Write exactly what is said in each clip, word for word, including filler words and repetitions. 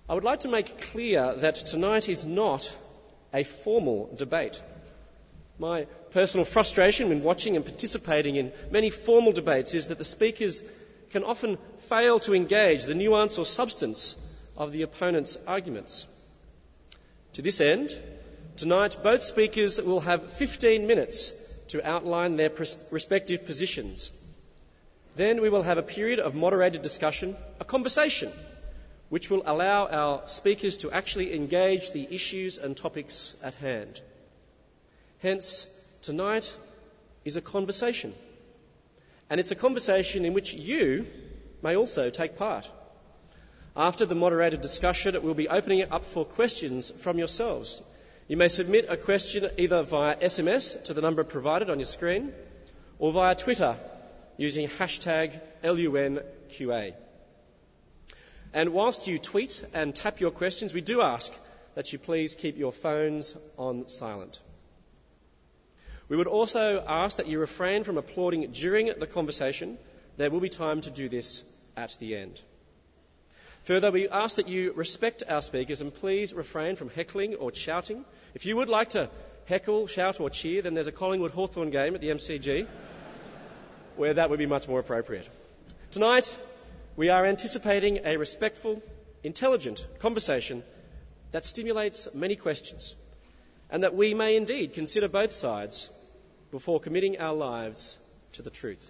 I would like to make clear that tonight is not a formal debate. My personal frustration when watching and participating in many formal debates is that the speakers can often fail to engage the nuance or substance of the opponent's arguments. To this end, tonight both speakers will have fifteen minutes to outline their pres- respective positions. Then we will have a period of moderated discussion, a conversation, which will allow our speakers to actually engage the issues and topics at hand. Hence, tonight is a conversation. And it's a conversation in which you may also take part. After the moderated discussion, we'll be opening it up for questions from yourselves. You may submit a question either via S M S to the number provided on your screen or via Twitter using hashtag L U N Q A. And whilst you tweet and tap your questions, we do ask that you please keep your phones on silent. We would also ask that you refrain from applauding during the conversation. There will be time to do this at the end. Further, we ask that you respect our speakers and please refrain from heckling or shouting. If you would like to heckle, shout or cheer, then there's a Collingwood Hawthorn game at the M C G where that would be much more appropriate. Tonight, we are anticipating a respectful, intelligent conversation that stimulates many questions and that we may indeed consider both sides before committing our lives to the truth.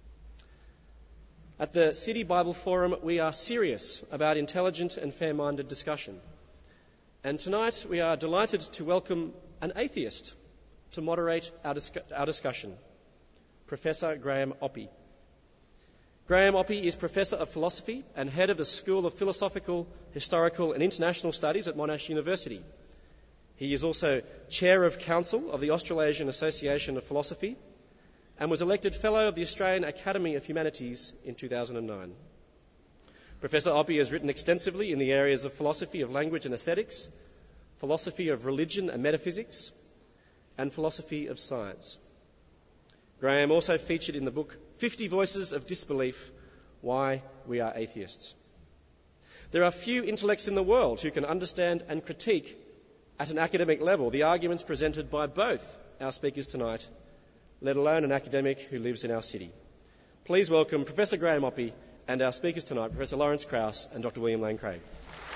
At the City Bible Forum, we are serious about intelligent and fair-minded discussion. And tonight we are delighted to welcome an atheist to moderate our, dis- our discussion, Professor Graham Oppy. Graham Oppy is Professor of Philosophy and Head of the School of Philosophical, Historical and International Studies at Monash University. He is also Chair of Council of the Australasian Association of Philosophy and was elected Fellow of the Australian Academy of Humanities in two thousand nine. Professor Oppy has written extensively in the areas of philosophy of language and aesthetics, philosophy of religion and metaphysics, and philosophy of science. Graham also featured in the book fifty Voices of Disbelief, Why We Are Atheists. There are few intellects in the world who can understand and critique at an academic level the arguments presented by both our speakers tonight, let alone an academic who lives in our city. Please welcome Professor Graham Oppy and our speakers tonight, Professor Lawrence Krauss and Doctor William Lane Craig.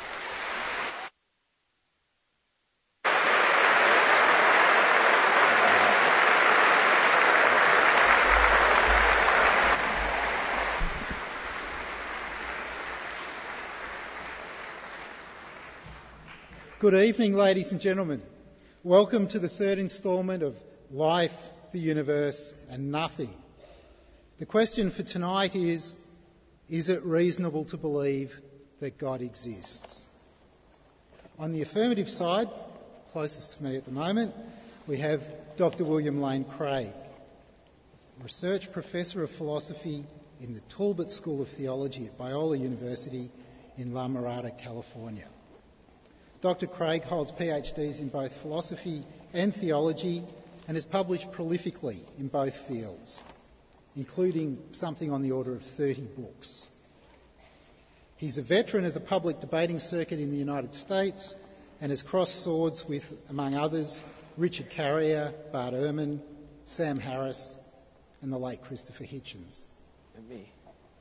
Good evening, ladies and gentlemen. Welcome to the third instalment of Life, the Universe and Nothing. The question for tonight is, is it reasonable to believe that God exists? On the affirmative side, closest to me at the moment, we have Doctor William Lane Craig, Research Professor of Philosophy in the Talbot School of Theology at Biola University in La Mirada, California. Doctor Craig holds PhDs in both philosophy and theology and has published prolifically in both fields, including something on the order of thirty books. He's a veteran of the public debating circuit in the United States and has crossed swords with, among others, Richard Carrier, Bart Ehrman, Sam Harris and the late Christopher Hitchens. And me.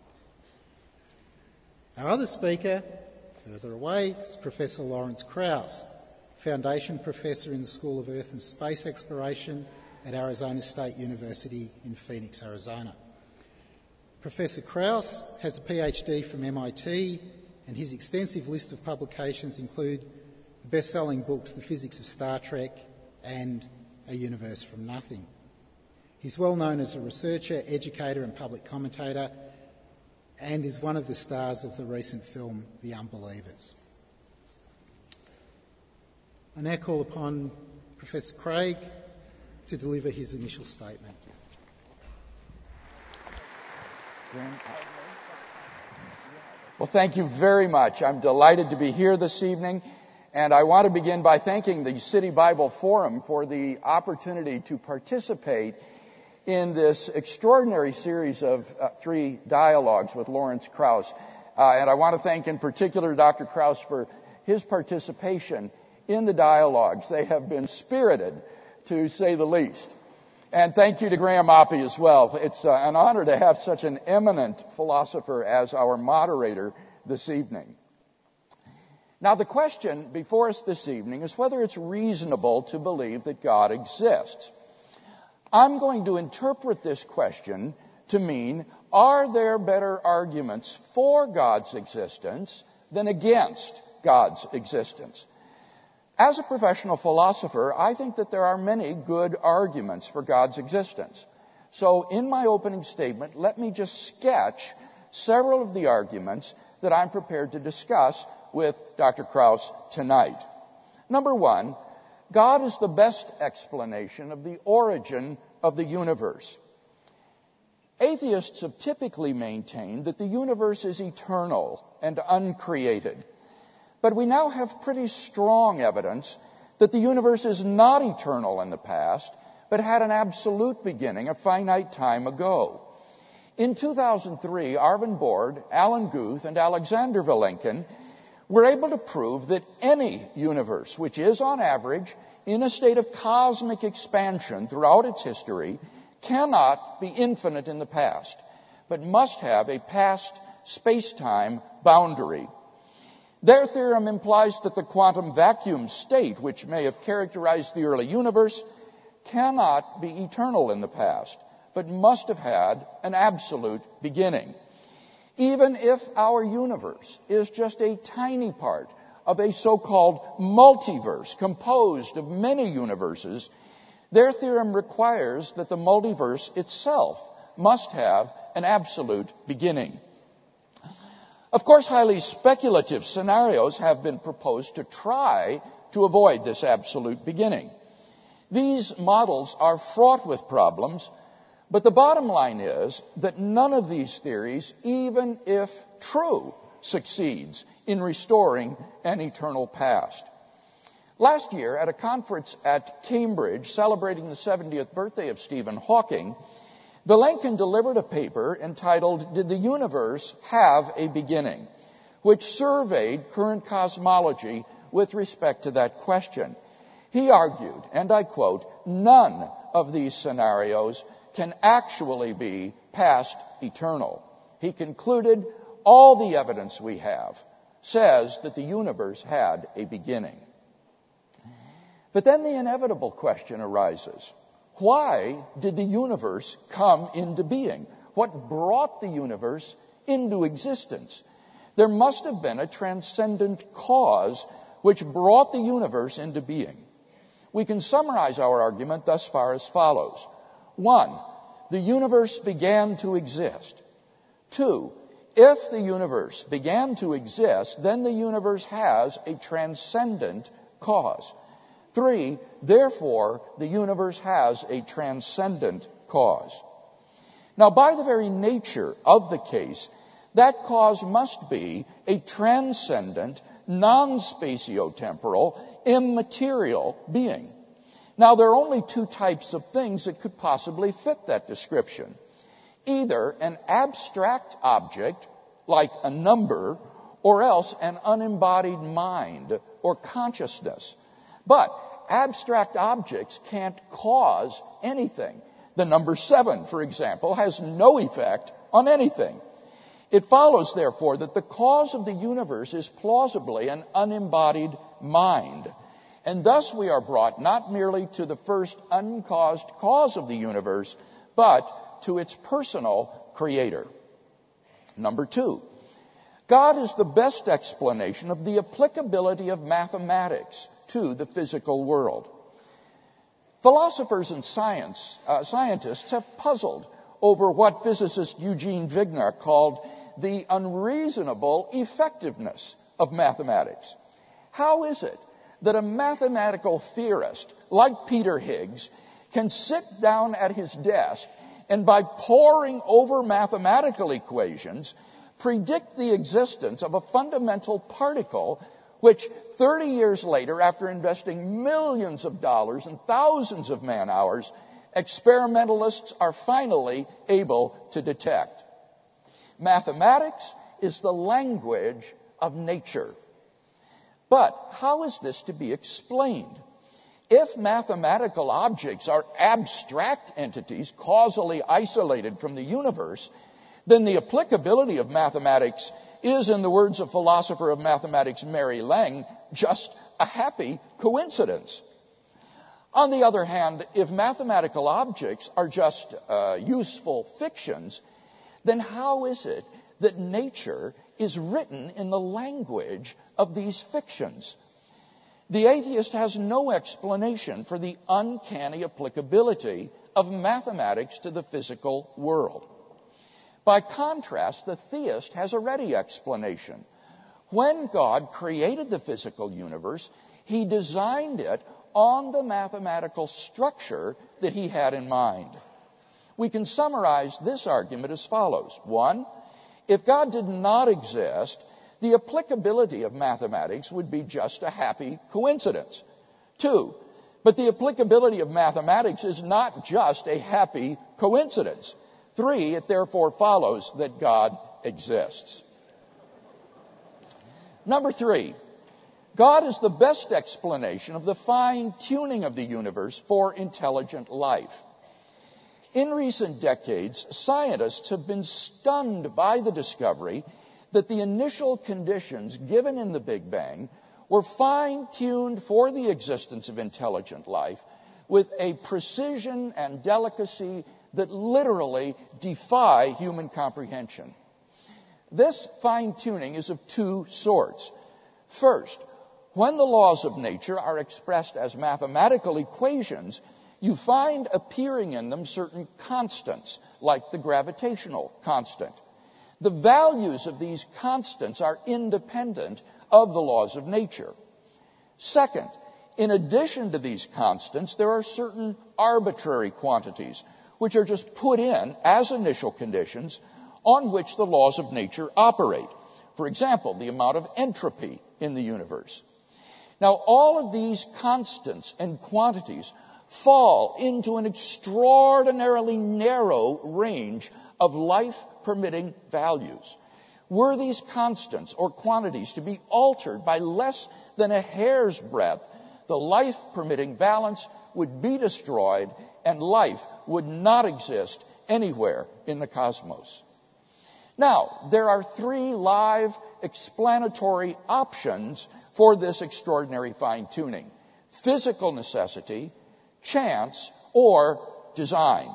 Our other speaker, further away, is Professor Lawrence Krauss, Foundation Professor in the School of Earth and Space Exploration at Arizona State University in Phoenix, Arizona. Professor Krauss has a PhD from M I T, and his extensive list of publications include the best-selling books The Physics of Star Trek and A Universe from Nothing. He's well known as a researcher, educator and public commentator, and is one of the stars of the recent film The Unbelievers. I now call upon Professor Craig to deliver his initial statement. Well, thank you very much. I'm delighted to be here this evening, and I want to begin by thanking the City Bible Forum for the opportunity to participate in this extraordinary series of uh, three dialogues with Lawrence Krauss. Uh, and I want to thank in particular Doctor Krauss for his participation in the dialogues. They have been spirited, to say the least. And thank you to Graham Oppy as well. It's uh, an honor to have such an eminent philosopher as our moderator this evening. Now, the question before us this evening is whether it's reasonable to believe that God exists. I'm going to interpret this question to mean, are there better arguments for God's existence than against God's existence? As a professional philosopher, I think that there are many good arguments for God's existence. So in my opening statement, let me just sketch several of the arguments that I'm prepared to discuss with Doctor Krauss tonight. Number one, God is the best explanation of the origin of the universe. Atheists have typically maintained that the universe is eternal and uncreated. But we now have pretty strong evidence that the universe is not eternal in the past, but had an absolute beginning a finite time ago. In two thousand three, Arvin Bord, Alan Guth, and Alexander Vilenkin were able to prove that any universe, which is on average in a state of cosmic expansion throughout its history, cannot be infinite in the past, but must have a past space-time boundary. Their theorem implies that the quantum vacuum state, which may have characterized the early universe, cannot be eternal in the past, but must have had an absolute beginning. Even if our universe is just a tiny part of a so-called multiverse composed of many universes, their theorem requires that the multiverse itself must have an absolute beginning. Of course, highly speculative scenarios have been proposed to try to avoid this absolute beginning. These models are fraught with problems, but the bottom line is that none of these theories, even if true, succeeds in restoring an eternal past. Last year, at a conference at Cambridge celebrating the seventieth birthday of Stephen Hawking, Vilenkin delivered a paper entitled, "Did the Universe Have a Beginning?" which surveyed current cosmology with respect to that question. He argued, and I quote, "None of these scenarios can actually be past eternal." He concluded, all the evidence we have says that the universe had a beginning. But then the inevitable question arises. Why did the universe come into being? What brought the universe into existence? There must have been a transcendent cause which brought the universe into being. We can summarize our argument thus far as follows. One, the universe began to exist. Two, if the universe began to exist, then the universe has a transcendent cause. Three, therefore, the universe has a transcendent cause. Now, by the very nature of the case, that cause must be a transcendent, non-spatiotemporal, immaterial being. Now, there are only two types of things that could possibly fit that description. Either an abstract object, like a number, or else an unembodied mind or consciousness. But abstract objects can't cause anything. The number seven, for example, has no effect on anything. It follows, therefore, that the cause of the universe is plausibly an unembodied mind. And thus we are brought not merely to the first uncaused cause of the universe, but to its personal creator. Number two, God is the best explanation of the applicability of mathematics to the physical world. Philosophers and science, uh, scientists have puzzled over what physicist Eugene Wigner called the unreasonable effectiveness of mathematics. How is it that a mathematical theorist like Peter Higgs can sit down at his desk and by poring over mathematical equations predict the existence of a fundamental particle which thirty years later, after investing millions of dollars and thousands of man-hours, experimentalists are finally able to detect? Mathematics is the language of nature. But how is this to be explained? If mathematical objects are abstract entities causally isolated from the universe, then the applicability of mathematics is, in the words of philosopher of mathematics Mary Lang, just a happy coincidence. On the other hand, if mathematical objects are just uh, useful fictions, then how is it that nature is written in the language of these fictions? The atheist has no explanation for the uncanny applicability of mathematics to the physical world. By contrast, the theist has a ready explanation. When God created the physical universe, he designed it on the mathematical structure that he had in mind. We can summarize this argument as follows. One, if God did not exist, the applicability of mathematics would be just a happy coincidence. Two, but the applicability of mathematics is not just a happy coincidence. Three, it therefore follows that God exists. Number three, God is the best explanation of the fine-tuning of the universe for intelligent life. In recent decades, scientists have been stunned by the discovery that the initial conditions given in the Big Bang were fine-tuned for the existence of intelligent life with a precision and delicacy that literally defy human comprehension. This fine-tuning is of two sorts. First, when the laws of nature are expressed as mathematical equations, you find appearing in them certain constants, like the gravitational constant. The values of these constants are independent of the laws of nature. Second, in addition to these constants, there are certain arbitrary quantities, which are just put in as initial conditions on which the laws of nature operate. For example, the amount of entropy in the universe. Now, all of these constants and quantities fall into an extraordinarily narrow range of life-permitting values. Were these constants or quantities to be altered by less than a hair's breadth, the life-permitting balance would be destroyed and life would not exist anywhere in the cosmos. Now, there are three live explanatory options for this extraordinary fine-tuning: physical necessity, chance, or design.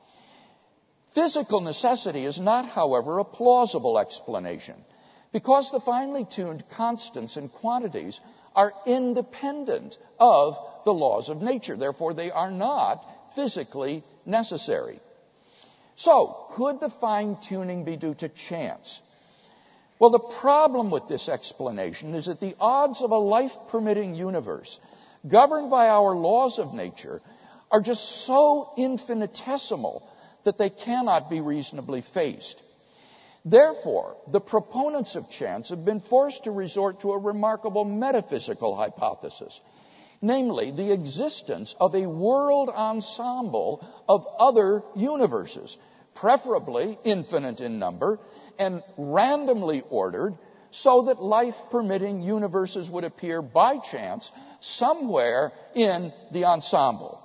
Physical necessity is not, however, a plausible explanation, because the finely tuned constants and quantities are independent of the laws of nature. Therefore, they are not physically necessary. So, could the fine-tuning be due to chance? Well, the problem with this explanation is that the odds of a life-permitting universe governed by our laws of nature are just so infinitesimal that they cannot be reasonably faced. Therefore, the proponents of chance have been forced to resort to a remarkable metaphysical hypothesis, namely the existence of a world ensemble of other universes, preferably infinite in number and randomly ordered, so that life-permitting universes would appear by chance somewhere in the ensemble.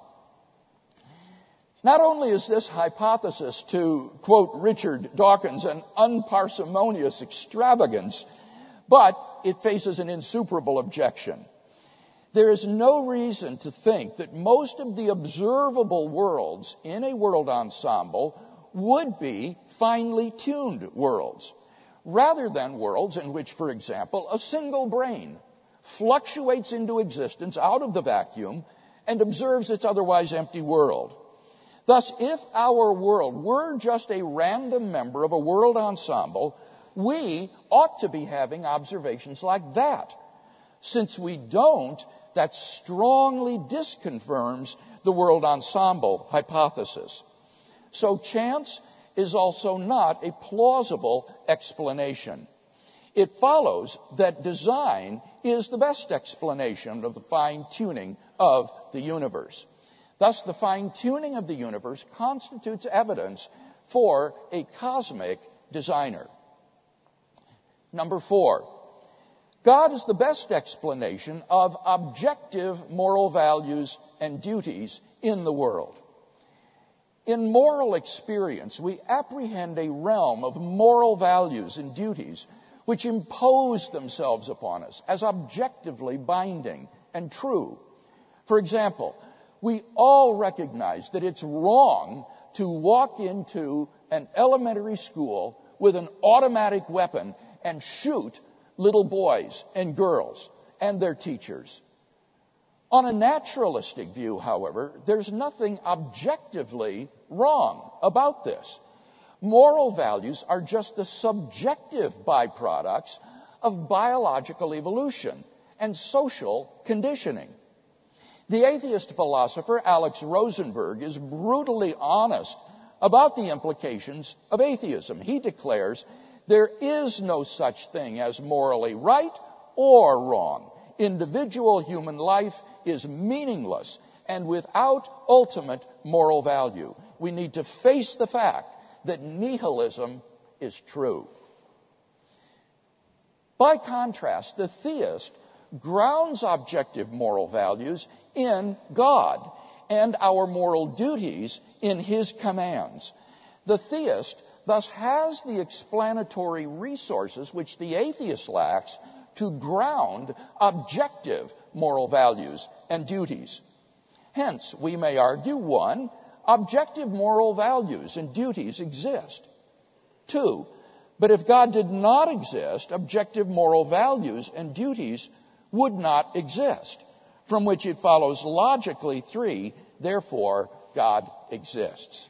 Not only is this hypothesis, to quote Richard Dawkins, an unparsimonious extravagance, but it faces an insuperable objection. There is no reason to think that most of the observable worlds in a world ensemble would be finely tuned worlds, rather than worlds in which, for example, a single brain fluctuates into existence out of the vacuum and observes its otherwise empty world. Thus, if our world were just a random member of a world ensemble, we ought to be having observations like that. Since we don't, that strongly disconfirms the world ensemble hypothesis. So chance is also not a plausible explanation. It follows that design is the best explanation of the fine-tuning of the universe. Thus, the fine-tuning of the universe constitutes evidence for a cosmic designer. Number four, God is the best explanation of objective moral values and duties in the world. In moral experience, we apprehend a realm of moral values and duties which impose themselves upon us as objectively binding and true. For example, we all recognize that it's wrong to walk into an elementary school with an automatic weapon and shoot little boys and girls and their teachers. On a naturalistic view, however, there's nothing objectively wrong about this. Moral values are just the subjective byproducts of biological evolution and social conditioning. The atheist philosopher Alex Rosenberg is brutally honest about the implications of atheism. He declares there is no such thing as morally right or wrong. Individual human life is meaningless and without ultimate moral value. We need to face the fact that nihilism is true. By contrast, the theist grounds objective moral values in God and our moral duties in His commands. The theist thus has the explanatory resources which the atheist lacks to ground objective moral values and duties. Hence, we may argue, one, objective moral values and duties exist. Two, but if God did not exist, objective moral values and duties would not exist, from which it follows logically, three, therefore God exists.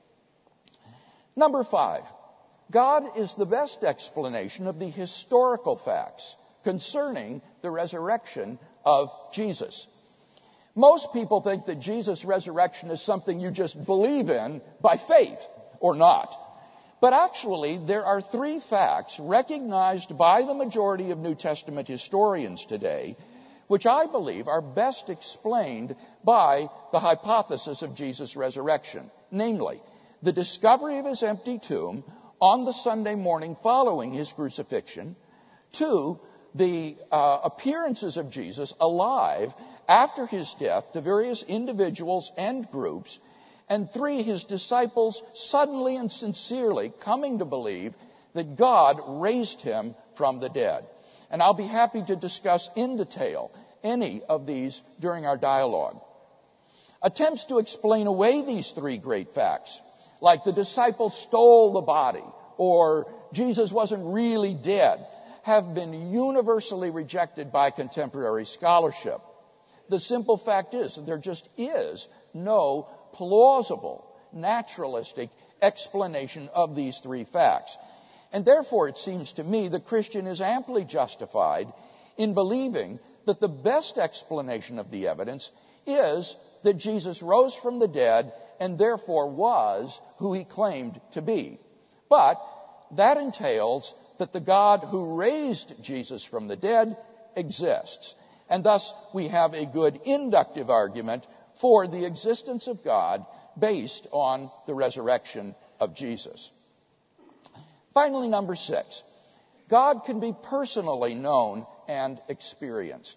Number five, God is the best explanation of the historical facts concerning the resurrection of Jesus. Most people think that Jesus' resurrection is something you just believe in by faith or not. But actually, there are three facts recognized by the majority of New Testament historians today, which I believe are best explained by the hypothesis of Jesus' resurrection. Namely, the discovery of his empty tomb on the Sunday morning following his crucifixion. Two, the uh, appearances of Jesus alive after his death to various individuals and groups. And three, his disciples suddenly and sincerely coming to believe that God raised him from the dead. And I'll be happy to discuss in detail any of these during our dialogue. Attempts to explain away these three great facts, like the disciples stole the body or Jesus wasn't really dead, have been universally rejected by contemporary scholarship. The simple fact is that there just is no plausible, naturalistic explanation of these three facts. And therefore, it seems to me the Christian is amply justified in believing that the best explanation of the evidence is that Jesus rose from the dead and therefore was who he claimed to be. But that entails that the God who raised Jesus from the dead exists. And thus we have a good inductive argument for the existence of God based on the resurrection of Jesus. Finally, number six, God can be personally known and experienced.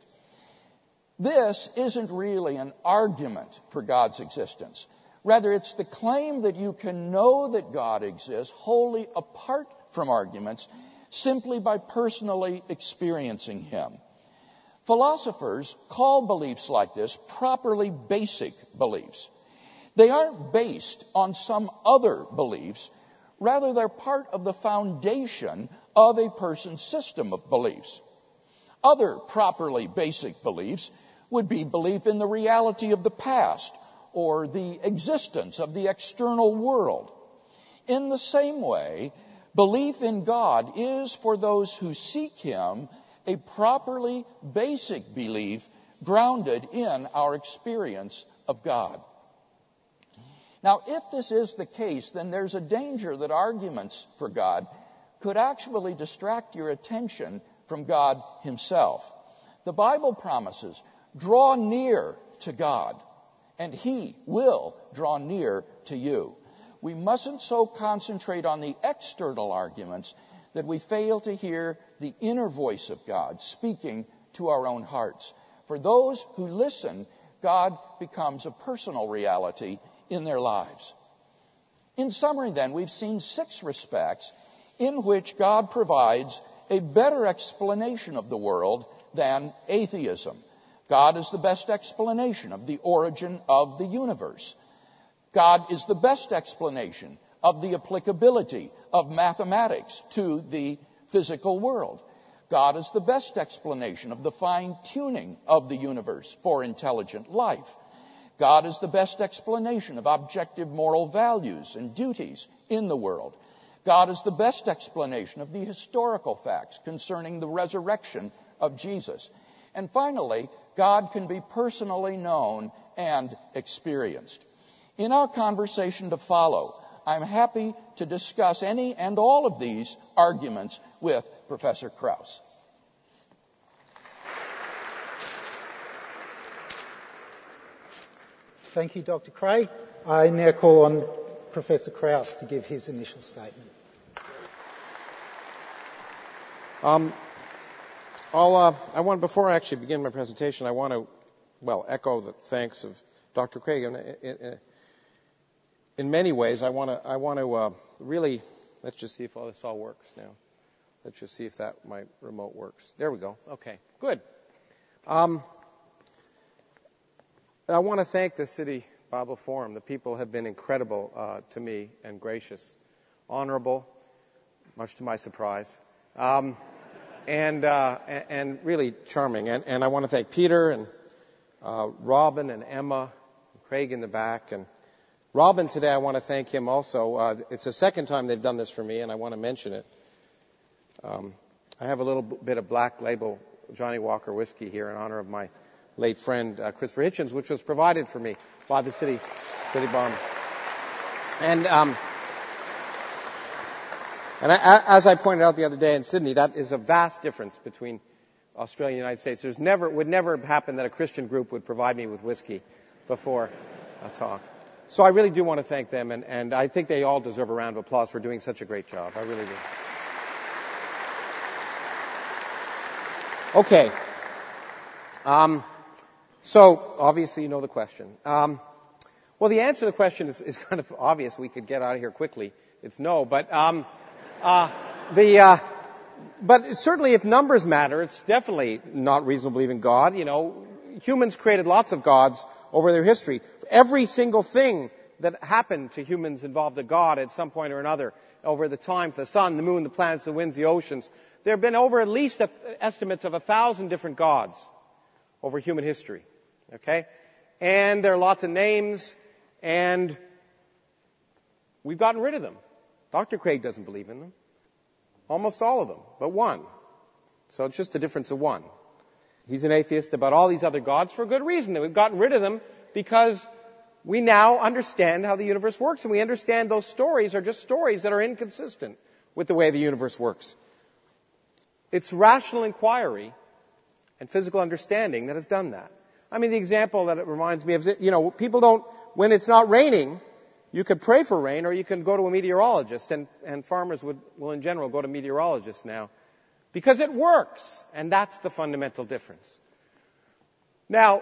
This isn't really an argument for God's existence. Rather, it's the claim that you can know that God exists wholly apart from arguments simply by personally experiencing him. Philosophers call beliefs like this properly basic beliefs. They aren't based on some other beliefs. Rather, they're part of the foundation of a person's system of beliefs. Other properly basic beliefs would be belief in the reality of the past or the existence of the external world. In the same way, belief in God is, for those who seek him, a properly basic belief grounded in our experience of God. Now, if this is the case, then there's a danger that arguments for God could actually distract your attention from God himself. The Bible promises, draw near to God, and he will draw near to you. We mustn't so concentrate on the external arguments that we fail to hear the inner voice of God speaking to our own hearts. For those who listen, God becomes a personal reality in their lives. In summary, then, we've seen six respects in which God provides a better explanation of the world than atheism. God is the best explanation of the origin of the universe. God is the best explanation of the applicability of mathematics to the physical world. God is the best explanation of the fine-tuning of the universe for intelligent life. God is the best explanation of objective moral values and duties in the world. God is the best explanation of the historical facts concerning the resurrection of Jesus. And finally, God can be personally known and experienced. In our conversation to follow, I'm happy to discuss any and all of these arguments with Professor Krauss. Thank you, Doctor Craig. I now call on Professor Krauss to give his initial statement. Um, I'll, uh, I want, before I actually begin my presentation, I want to, well, echo the thanks of Doctor Craig. In, in, in many ways, I want to, I want to uh, really, let's just see if all this all works now. Let's just see if that my remote works. There we go. Okay, good. Um, I want to thank the City Bible Forum. The people have been incredible uh, to me and gracious, honorable, much to my surprise. Um, and, uh, and really charming. And, and I want to thank Peter and uh, Robin and Emma, and Craig in the back. And Robin today, I want to thank him also. Uh, it's the second time they've done this for me, and I want to mention it. Um, I have a little bit of Black Label Johnny Walker whiskey here in honor of my late friend uh, Christopher Hitchens, which was provided for me by the City City Bar. And um, And I, as I pointed out the other day in Sydney, that is a vast difference between Australia and the United States. There's never, would never happen that a Christian group would provide me with whiskey before a talk. So I really do want to thank them, and, and I think they all deserve a round of applause for doing such a great job. I really do. Okay. Um, so, obviously you know the question. Um, well, the answer to the question is, is kind of obvious. We could get out of here quickly. It's no, but... Um, Uh, the, uh, but certainly if numbers matter, it's definitely not reasonable to believe in God. You know, humans created lots of gods over their history. Every single thing that happened to humans involved a god at some point or another over the time, the sun, the moon, the planets, the winds, the oceans. There have been over at least a, estimates of a thousand different gods over human history. Okay? And there are lots of names, and we've gotten rid of them. Doctor Craig doesn't believe in them. Almost all of them, but one. So it's just a difference of one. He's an atheist about all these other gods for a good reason. That we've gotten rid of them because we now understand how the universe works, and we understand those stories are just stories that are inconsistent with the way the universe works. It's rational inquiry and physical understanding that has done that. I mean, the example that it reminds me of, you know, people don't, when it's not raining, you could pray for rain, or you can go to a meteorologist, and, and farmers would, will in general go to meteorologists now, because it works, and that's the fundamental difference. Now,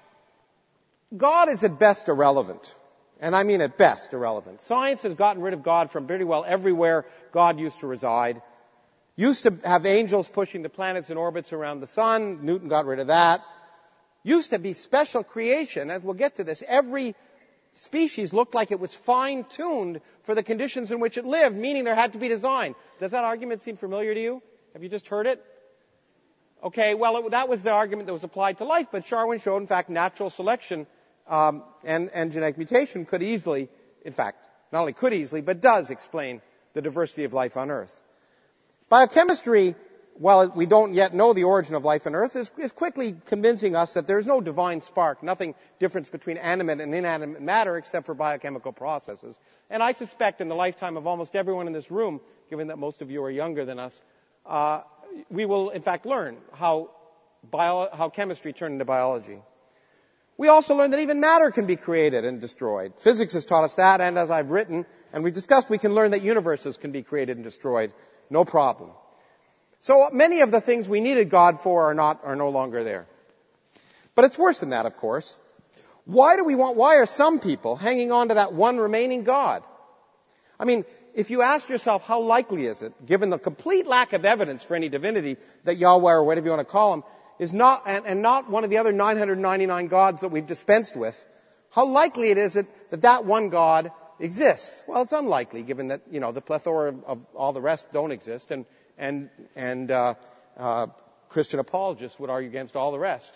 God is at best irrelevant, and I mean at best irrelevant. Science has gotten rid of God from pretty well everywhere God used to reside. Used to have angels pushing the planets in orbits around the sun. Newton got rid of that. Used to be special creation, as we'll get to this. Every species looked like it was fine-tuned for the conditions in which it lived, meaning there had to be design. Does that argument seem familiar to you? Have you just heard it? Okay, well, it, that was the argument that was applied to life, but Darwin showed, in fact, natural selection um, and, and genetic mutation could easily, in fact, not only could easily, but does explain the diversity of life on Earth. Biochemistry, while we don't yet know the origin of life on Earth, is, is quickly convincing us that there's no divine spark, nothing difference between animate and inanimate matter except for biochemical processes. And I suspect in the lifetime of almost everyone in this room, given that most of you are younger than us, uh, we will in fact learn how, bio, how chemistry turned into biology. We also learn that even matter can be created and destroyed. Physics has taught us that, and as I've written, and we've discussed, we can learn that universes can be created and destroyed No problem. So many of the things we needed God for are not, are no longer there. But it's worse than that, of course. Why do we want, why are some people hanging on to that one remaining God? I mean, if you ask yourself, how likely is it, given the complete lack of evidence for any divinity, that Yahweh, or whatever you want to call him, is not, and, and not one of the other nine hundred ninety-nine gods that we've dispensed with, how likely it is that that, that one God exists? Well, it's unlikely, given that, you know, the plethora of, of all the rest don't exist, and, and, and, uh, uh, Christian apologists would argue against all the rest.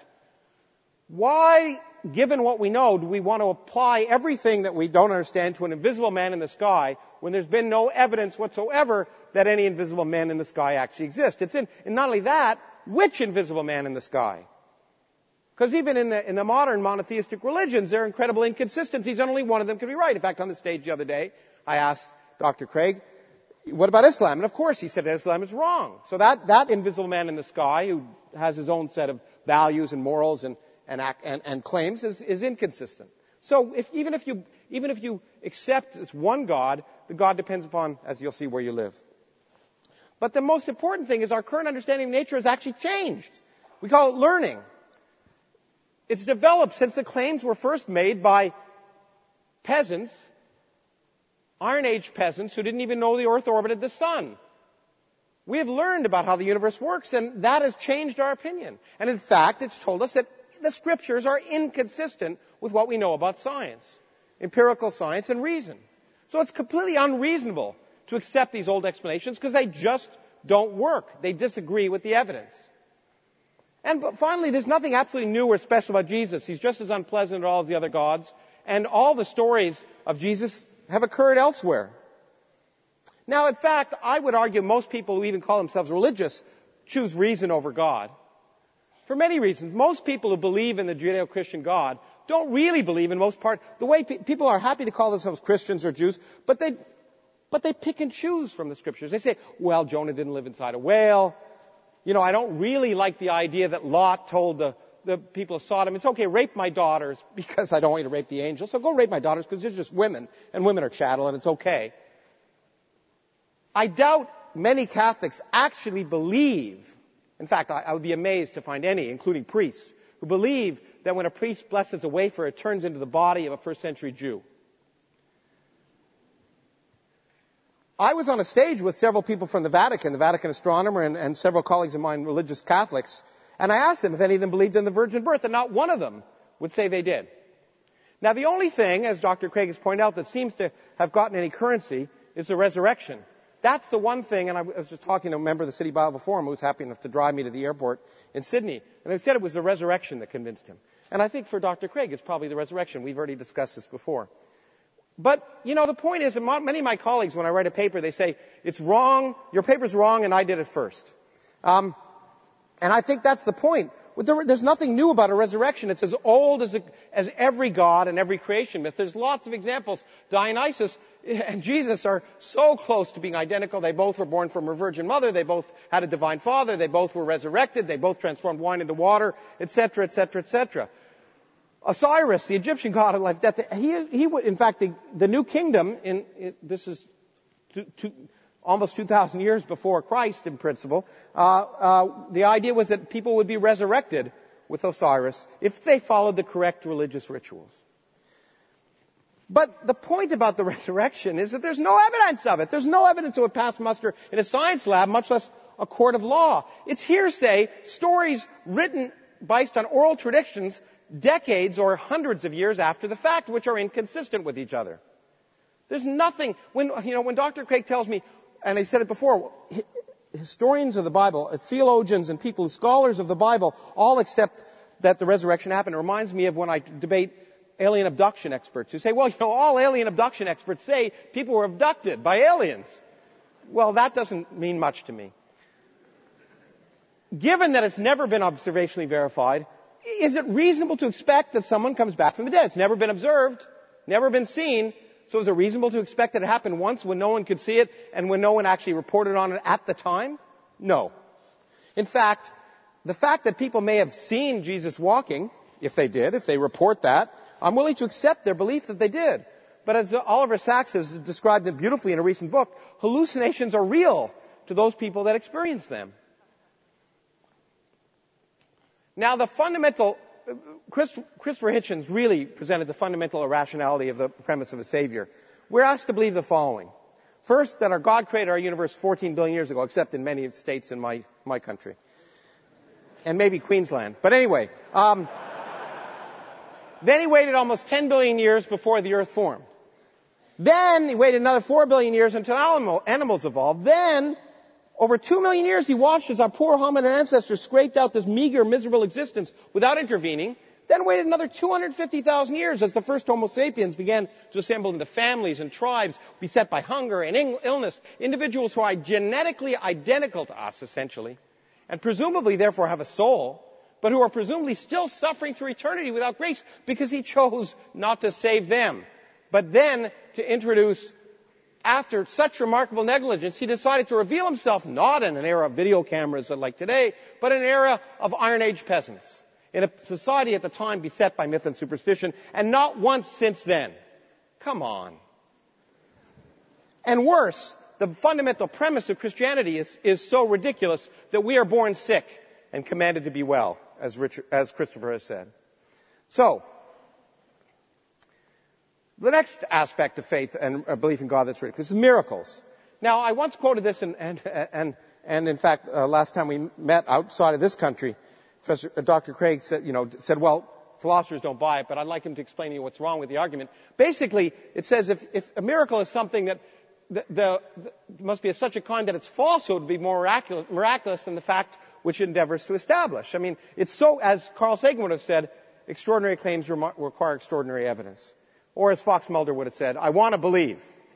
Why, given what we know, do we want to apply everything that we don't understand to an invisible man in the sky when there's been no evidence whatsoever that any invisible man in the sky actually exists? It's in, and not only that, which invisible man in the sky? Because even in the, in the modern monotheistic religions, there are incredible inconsistencies, and only one of them can be right. In fact, on the stage the other day, I asked Doctor Craig, what about Islam? And of course he said Islam is wrong. So that, that invisible man in the sky, who has his own set of values and morals and, and, act, and, and claims, is, is inconsistent. So if, even if you, even if you accept this one God, the God depends upon, as you'll see, where you live. But the most important thing is our current understanding of nature has actually changed. We call it learning. It's developed since the claims were first made by peasants, Iron Age peasants, who didn't even know the Earth orbited the sun. We have learned about how the universe works, and that has changed our opinion. And in fact, it's told us that the scriptures are inconsistent with what we know about science, empirical science and reason. So it's completely unreasonable to accept these old explanations because they just don't work. They disagree with the evidence. And but finally, there's nothing absolutely new or special about Jesus. He's just as unpleasant as all of the other gods. And all the stories of Jesus have occurred elsewhere. Now, in fact, I would argue most people who even call themselves religious choose reason over God. For many reasons. Most people who believe in the Judeo-Christian God don't really believe in most part. The way pe- people are happy to call themselves Christians or Jews, but they But they pick and choose from the scriptures. They say, well, Jonah didn't live inside a whale. You know, I don't really like the idea that Lot told the, the people of Sodom, it's okay, rape my daughters because I don't want you to rape the angels. So go rape my daughters because they're just women, and women are chattel, and it's okay. I doubt many Catholics actually believe, in fact, I, I would be amazed to find any, including priests, who believe that when a priest blesses a wafer, it turns into the body of a first century Jew. I was on a stage with several people from the Vatican, the Vatican astronomer, and, and several colleagues of mine, religious Catholics, and I asked them if any of them believed in the virgin birth, and not one of them would say they did. Now, the only thing, as Doctor Craig has pointed out, that seems to have gotten any currency is the resurrection. That's the one thing, and I was just talking to a member of the City Bible Forum who was happy enough to drive me to the airport in Sydney, and he said it was the resurrection that convinced him. And I think for Doctor Craig, it's probably the resurrection. We've already discussed this before. But, you know, the point is, many of my colleagues, when I write a paper, they say, it's wrong, your paper's wrong, and I did it first. Um, and I think that's the point. There's nothing new about a resurrection. It's as old as, a, as every god and every creation myth. There's lots of examples. Dionysus and Jesus are so close to being identical. They both were born from a virgin mother. They both had a divine father. They both were resurrected. They both transformed wine into water, et cetera, et cetera, et cetera. Osiris, the Egyptian god of life, death, he, he would, in fact, the, the new kingdom, in, in this is two, two, almost two thousand years before Christ, in principle, uh, uh, the idea was that people would be resurrected with Osiris if they followed the correct religious rituals. But the point about the resurrection is that there's no evidence of it. There's no evidence it would pass muster in a science lab, much less a court of law. It's hearsay, stories written based on oral traditions decades or hundreds of years after the fact, which are inconsistent with each other. There's nothing, when, you know, when Doctor Craig tells me, and I said it before, historians of the Bible, theologians and people, scholars of the Bible, all accept that the resurrection happened. It reminds me of when I debate alien abduction experts who say, well, you know, all alien abduction experts say people were abducted by aliens. Well, that doesn't mean much to me. Given that it's never been observationally verified, is it reasonable to expect that someone comes back from the dead? It's never been observed, never been seen. So is it reasonable to expect that it happened once when no one could see it and when no one actually reported on it at the time? No. In fact, the fact that people may have seen Jesus walking, if they did, if they report that, I'm willing to accept their belief that they did. But as Oliver Sacks has described it beautifully in a recent book, hallucinations are real. to those people that experience them. Now, the fundamental, Christopher Hitchens really presented the fundamental irrationality of the premise of a Savior. We're asked to believe the following. First, that our God created our universe fourteen billion years ago, except in many states in my, my country. And maybe Queensland. But anyway, um, then he waited almost ten billion years before the earth formed. Then he waited another four billion years until animal, animals evolved. Then, over two million years, he watched as our poor hominid ancestors scraped out this meager, miserable existence without intervening. Then waited another two hundred fifty thousand years as the first Homo sapiens began to assemble into families and tribes beset by hunger and illness, individuals who are genetically identical to us, essentially, and presumably therefore have a soul, but who are presumably still suffering through eternity without grace because he chose not to save them. But then to introduce, after such remarkable negligence, he decided to reveal himself not in an era of video cameras like today, but in an era of Iron Age peasants, in a society at the time beset by myth and superstition, and not once since then. Come on. And worse, the fundamental premise of Christianity is, is so ridiculous that we are born sick and commanded to be well, as, Richard, as Christopher has said. So, the next aspect of faith and belief in God that's ridiculous is miracles. Now, I once quoted this, and, and, and, and in fact, uh, last time we met outside of this country, Professor, uh, Doctor Craig said, you know, said, well, philosophers don't buy it, but I'd like him to explain to you what's wrong with the argument. Basically, it says if, if a miracle is something that the, the, the must be of such a kind that its falsehood would be more miraculous, miraculous than the fact which it endeavors to establish. I mean, it's so, as Carl Sagan would have said, extraordinary claims rem- require extraordinary evidence. Or as Fox Mulder would have said, I want to believe.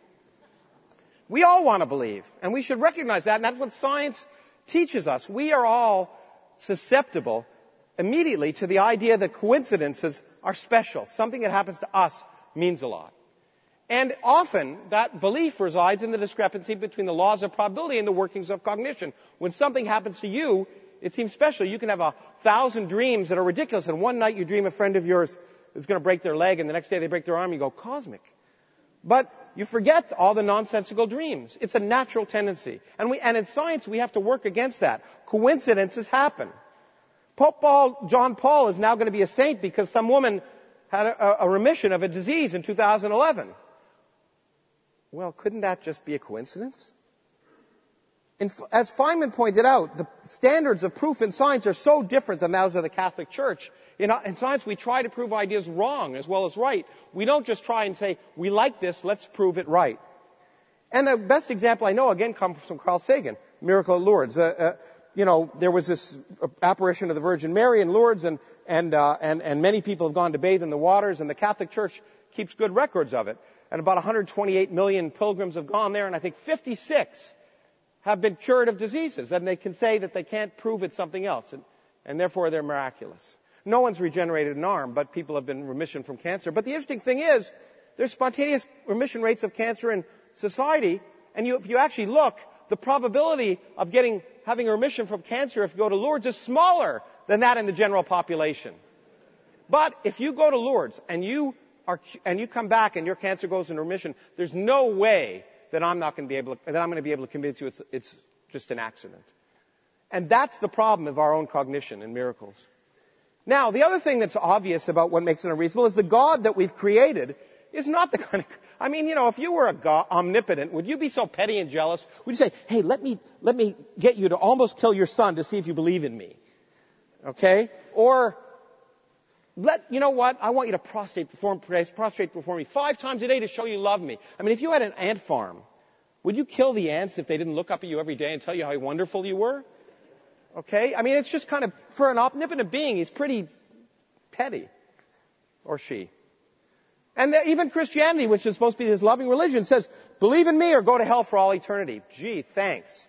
We all want to believe, and we should recognize that, and that's what science teaches us. We are all susceptible immediately to the idea that coincidences are special. Something that happens to us means a lot. And often that belief resides in the discrepancy between the laws of probability and the workings of cognition. When something happens to you, it seems special. You can have a thousand dreams that are ridiculous, and one night you dream a friend of yours is going to break their leg, and the next day they break their arm, you go, cosmic. But you forget all the nonsensical dreams. It's a natural tendency. And we, and in science, we have to work against that. Coincidences happen. Pope Paul, John Paul is now going to be a saint because some woman had a, a remission of a disease in two thousand eleven. Well, couldn't that just be a coincidence? In, as Feynman pointed out, the standards of proof in science are so different than those of the Catholic Church. In, in science, we try to prove ideas wrong as well as right. We don't just try and say, we like this, let's prove it right. And the best example I know, again, comes from Carl Sagan, Miracle at Lourdes. Uh, uh, you know, there was this apparition of the Virgin Mary in Lourdes, and, and, uh, and, and many people have gone to bathe in the waters, and the Catholic Church keeps good records of it. And about one hundred twenty-eight million pilgrims have gone there, and I think fifty-six have been cured of diseases. And they can say that they can't prove it's something else, and, and therefore they're miraculous. No one's regenerated an arm, but people have been in remission from cancer. But the interesting thing is, there's spontaneous remission rates of cancer in society, and you, if you actually look, the probability of getting having a remission from cancer if you go to Lourdes is smaller than that in the general population. But if you go to Lourdes and you are and you come back and your cancer goes into remission, there's no way that I'm not going to be able to, that I'm going to be able to convince you it's, it's just an accident. And that's the problem of our own cognition and miracles. Now, the other thing that's obvious about what makes it unreasonable is the God that we've created is not the kind of, I mean, you know, if you were a God, omnipotent, would you be so petty and jealous? Would you say, hey, let me, let me get you to almost kill your son to see if you believe in me? Okay? Or, let, you know what? I want you to prostrate before, prostrate before me five times a day to show you love me. I mean, if you had an ant farm, would you kill the ants if they didn't look up at you every day and tell you how wonderful you were? Okay? I mean, it's just kind of, for an omnipotent being, he's pretty petty. Or she. And the, even Christianity, which is supposed to be his loving religion, says, believe in me or go to hell for all eternity. Gee, thanks.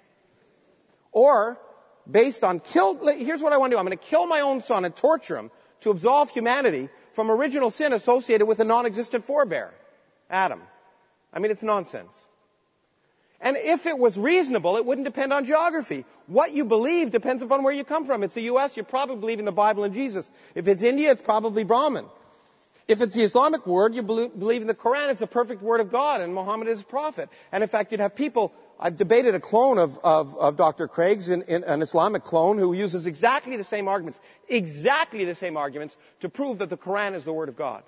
Or, based on kill, here's what I want to do. I'm going to kill my own son and torture him to absolve humanity from original sin associated with a non-existent forebear, Adam. I mean, it's nonsense. And if it was reasonable, it wouldn't depend on geography. What you believe depends upon where you come from. It's the U S, you probably believe in the Bible and Jesus. If it's India, it's probably Brahmin. If it's the Islamic word, you believe in the Quran. It's the perfect word of God, and Muhammad is a prophet. And in fact, you'd have people I've debated a clone of, of, of Doctor Craig's, in, in, an Islamic clone who uses exactly the same arguments, exactly the same arguments to prove that the Quran is the Word of God.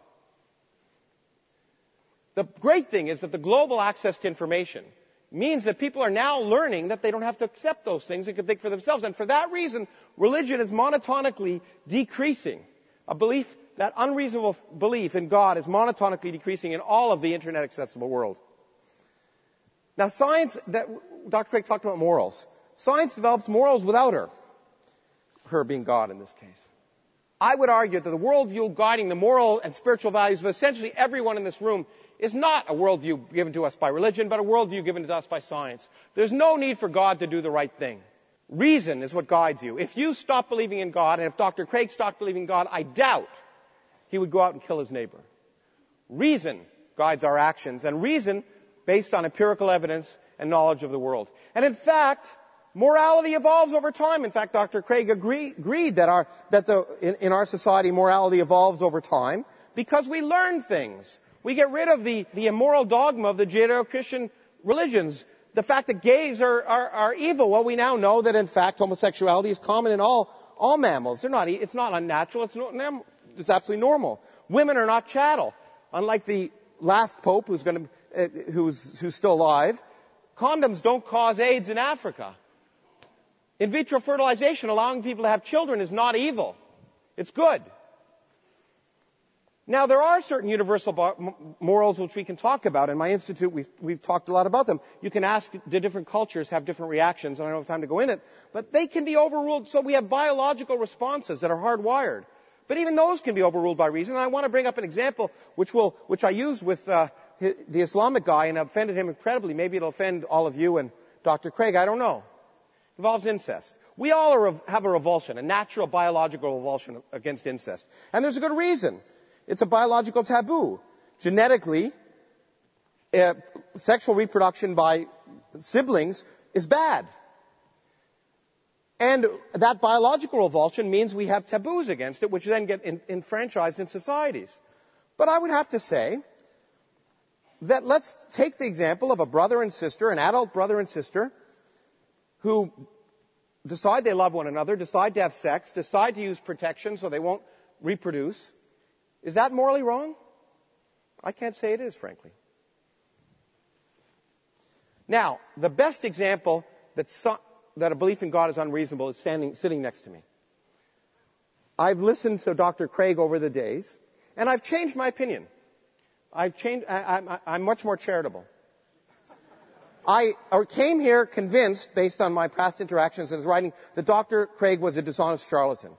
The great thing is that the global access to information means that people are now learning that they don't have to accept those things and can think for themselves. And for that reason, religion is monotonically decreasing. A belief, that unreasonable belief in God is monotonically decreasing in all of the internet accessible world. Now science, that Doctor Craig talked about morals. Science develops morals without her. Her being God in this case. I would argue that the worldview guiding the moral and spiritual values of essentially everyone in this room is not a worldview given to us by religion, but a worldview given to us by science. There's no need for God to do the right thing. Reason is what guides you. If you stop believing in God, and if Doctor Craig stopped believing in God, I doubt he would go out and kill his neighbor. Reason guides our actions, and reason based on empirical evidence and knowledge of the world. And in fact, morality evolves over time. In fact, Doctor Craig agree, agreed that our, that the, in, in our society, morality evolves over time because we learn things. We get rid of the, the immoral dogma of the Judeo-Christian religions. The fact that gays are, are, are evil. Well, we now know that in fact homosexuality is common in all, all mammals. They're not, it's not unnatural. It's, no, it's absolutely normal. Women are not chattel. Unlike the last pope who's going to Uh, who's, who's still alive, condoms don't cause AIDS in Africa. In vitro fertilization, allowing people to have children, is not evil. It's good. Now, there are certain universal morals which we can talk about. In my institute, we've, we've talked a lot about them. You can ask, do different cultures have different reactions? And I don't have time to go in it. But they can be overruled. So we have biological responses that are hardwired. But even those can be overruled by reason. And I want to bring up an example which will, which I use with uh, the Islamic guy, and offended him incredibly. Maybe it'll offend all of you and Doctor Craig. I don't know. It involves incest. We all are, have a revulsion, a natural biological revulsion against incest. And there's a good reason. It's a biological taboo. Genetically, uh, sexual reproduction by siblings is bad. And that biological revulsion means we have taboos against it, which then get in, enfranchised in societies. But I would have to say that let's take the example of a brother and sister, an adult brother and sister, who decide they love one another, decide to have sex, decide to use protection so they won't reproduce. Is that morally wrong? I can't say it is, frankly. Now, the best example that, so, that a belief in God is unreasonable is standing, sitting next to me. I've listened to Doctor Craig over the days, and I've changed my opinion. I've changed, I, I, I'm much more charitable. I came here convinced, based on my past interactions and his writing, that Doctor Craig was a dishonest charlatan.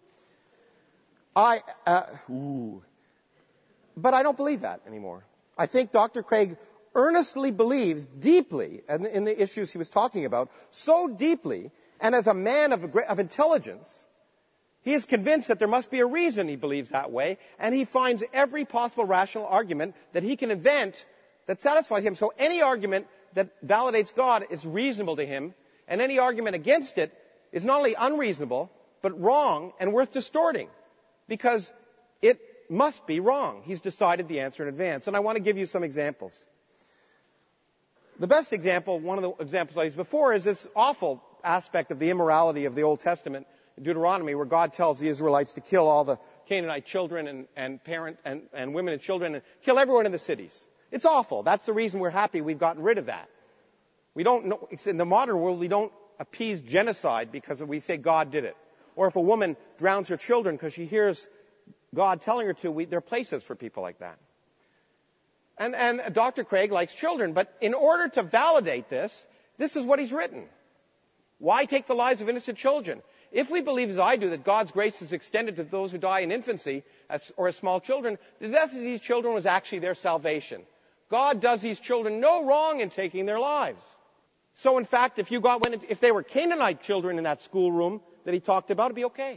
I, uh, ooh. But I don't believe that anymore. I think Doctor Craig earnestly believes deeply in the, in the issues he was talking about, so deeply, and as a man of, of intelligence, he is convinced that there must be a reason he believes that way, and he finds every possible rational argument that he can invent that satisfies him. So any argument that validates God is reasonable to him, and any argument against it is not only unreasonable, but wrong and worth distorting, because it must be wrong. He's decided the answer in advance. And I want to give you some examples. The best example, one of the examples I used before, is this awful aspect of the immorality of the Old Testament, Deuteronomy, where God tells the Israelites to kill all the Canaanite children and, and parent and, and women and children and kill everyone in the cities. It's awful. That's the reason we're happy we've gotten rid of that. We don't know, in the modern world, we don't appease genocide because we say God did it. Or if a woman drowns her children because she hears God telling her to, we, there are places for people like that. And, and Doctor Craig likes children, but in order to validate this, this is what he's written. Why take the lives of innocent children? If we believe, as I do, that God's grace is extended to those who die in infancy as, or as small children, the death of these children was actually their salvation. God does these children no wrong in taking their lives. So, in fact, if you got, when, if they were Canaanite children in that schoolroom that he talked about, it'd be okay.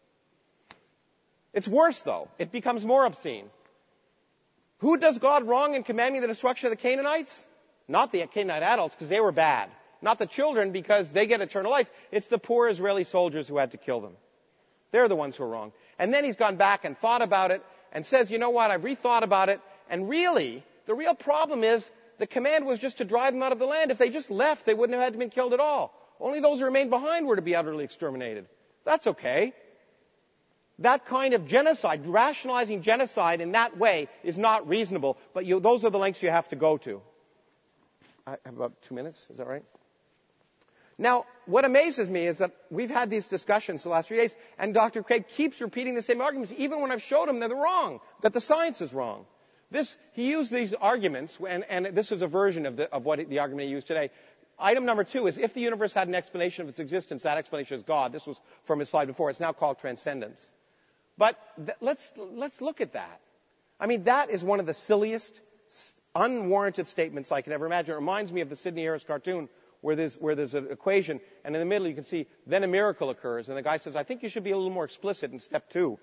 It's worse, though. It becomes more obscene. Who does God wrong in commanding the destruction of the Canaanites? Not the Canaanite adults, because they were bad. Not the children, because they get eternal life. It's the poor Israeli soldiers who had to kill them. They're the ones who are wrong. And then he's gone back and thought about it and says, you know what, I've rethought about it. And really, the real problem is the command was just to drive them out of the land. If they just left, they wouldn't have had to been killed at all. Only those who remained behind were to be utterly exterminated. That's okay. That kind of genocide, rationalizing genocide in that way is not reasonable, but you, those are the lengths you have to go to. I have about two minutes, is that right? Now, what amazes me is that we've had these discussions the last few days, and Doctor Craig keeps repeating the same arguments, even when I've showed him that they're wrong, that the science is wrong. This, he used these arguments, and, and this is a version of, the, of what the argument he used today. Item number two is, if the universe had an explanation of its existence, that explanation is God. This was from his slide before. It's now called transcendence. But th- let's, let's look at that. I mean, that is one of the silliest, unwarranted statements I can ever imagine. It reminds me of the Sidney Harris cartoon where there's, where there's an equation, and in the middle you can see, then a miracle occurs. And the guy says, I think you should be a little more explicit in step two.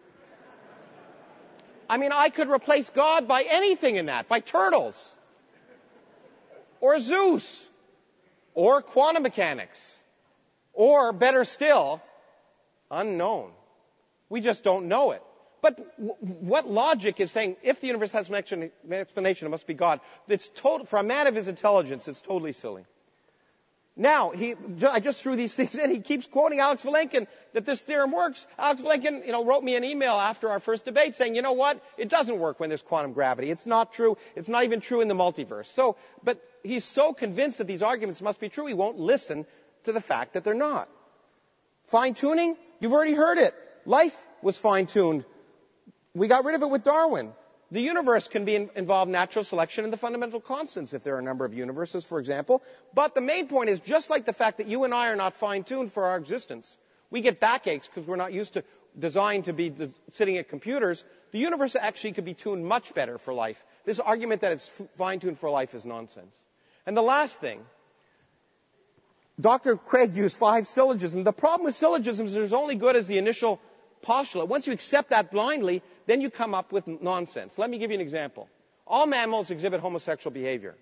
I mean, I could replace God by anything in that, by turtles, or Zeus, or quantum mechanics, or better still, unknown. We just don't know it. But w- what logic is saying, if the universe has an explanation, it must be God? It's total, for a man of his intelligence, it's totally silly. Now, he, I just threw these things in. He keeps quoting Alex Vilenkin that this theorem works. Alex Vilenkin, you know, wrote me an email after our first debate saying, you know what? It doesn't work when there's quantum gravity. It's not true. It's not even true in the multiverse. So, but he's so convinced that these arguments must be true, he won't listen to the fact that they're not. Fine-tuning? You've already heard it. Life was fine-tuned. We got rid of it with Darwin. The universe can be in, involved in natural selection and the fundamental constants if there are a number of universes, for example. But the main point is, just like the fact that you and I are not fine-tuned for our existence, we get backaches because we're not used to, designed to be de- sitting at computers, the universe actually could be tuned much better for life. This argument that it's f- fine-tuned for life is nonsense. And the last thing, Doctor Craig used five syllogisms. The problem with syllogisms is they're only good as the initial postulate. Once you accept that blindly, then you come up with nonsense. Let me give you an example. All mammals exhibit homosexual behavior.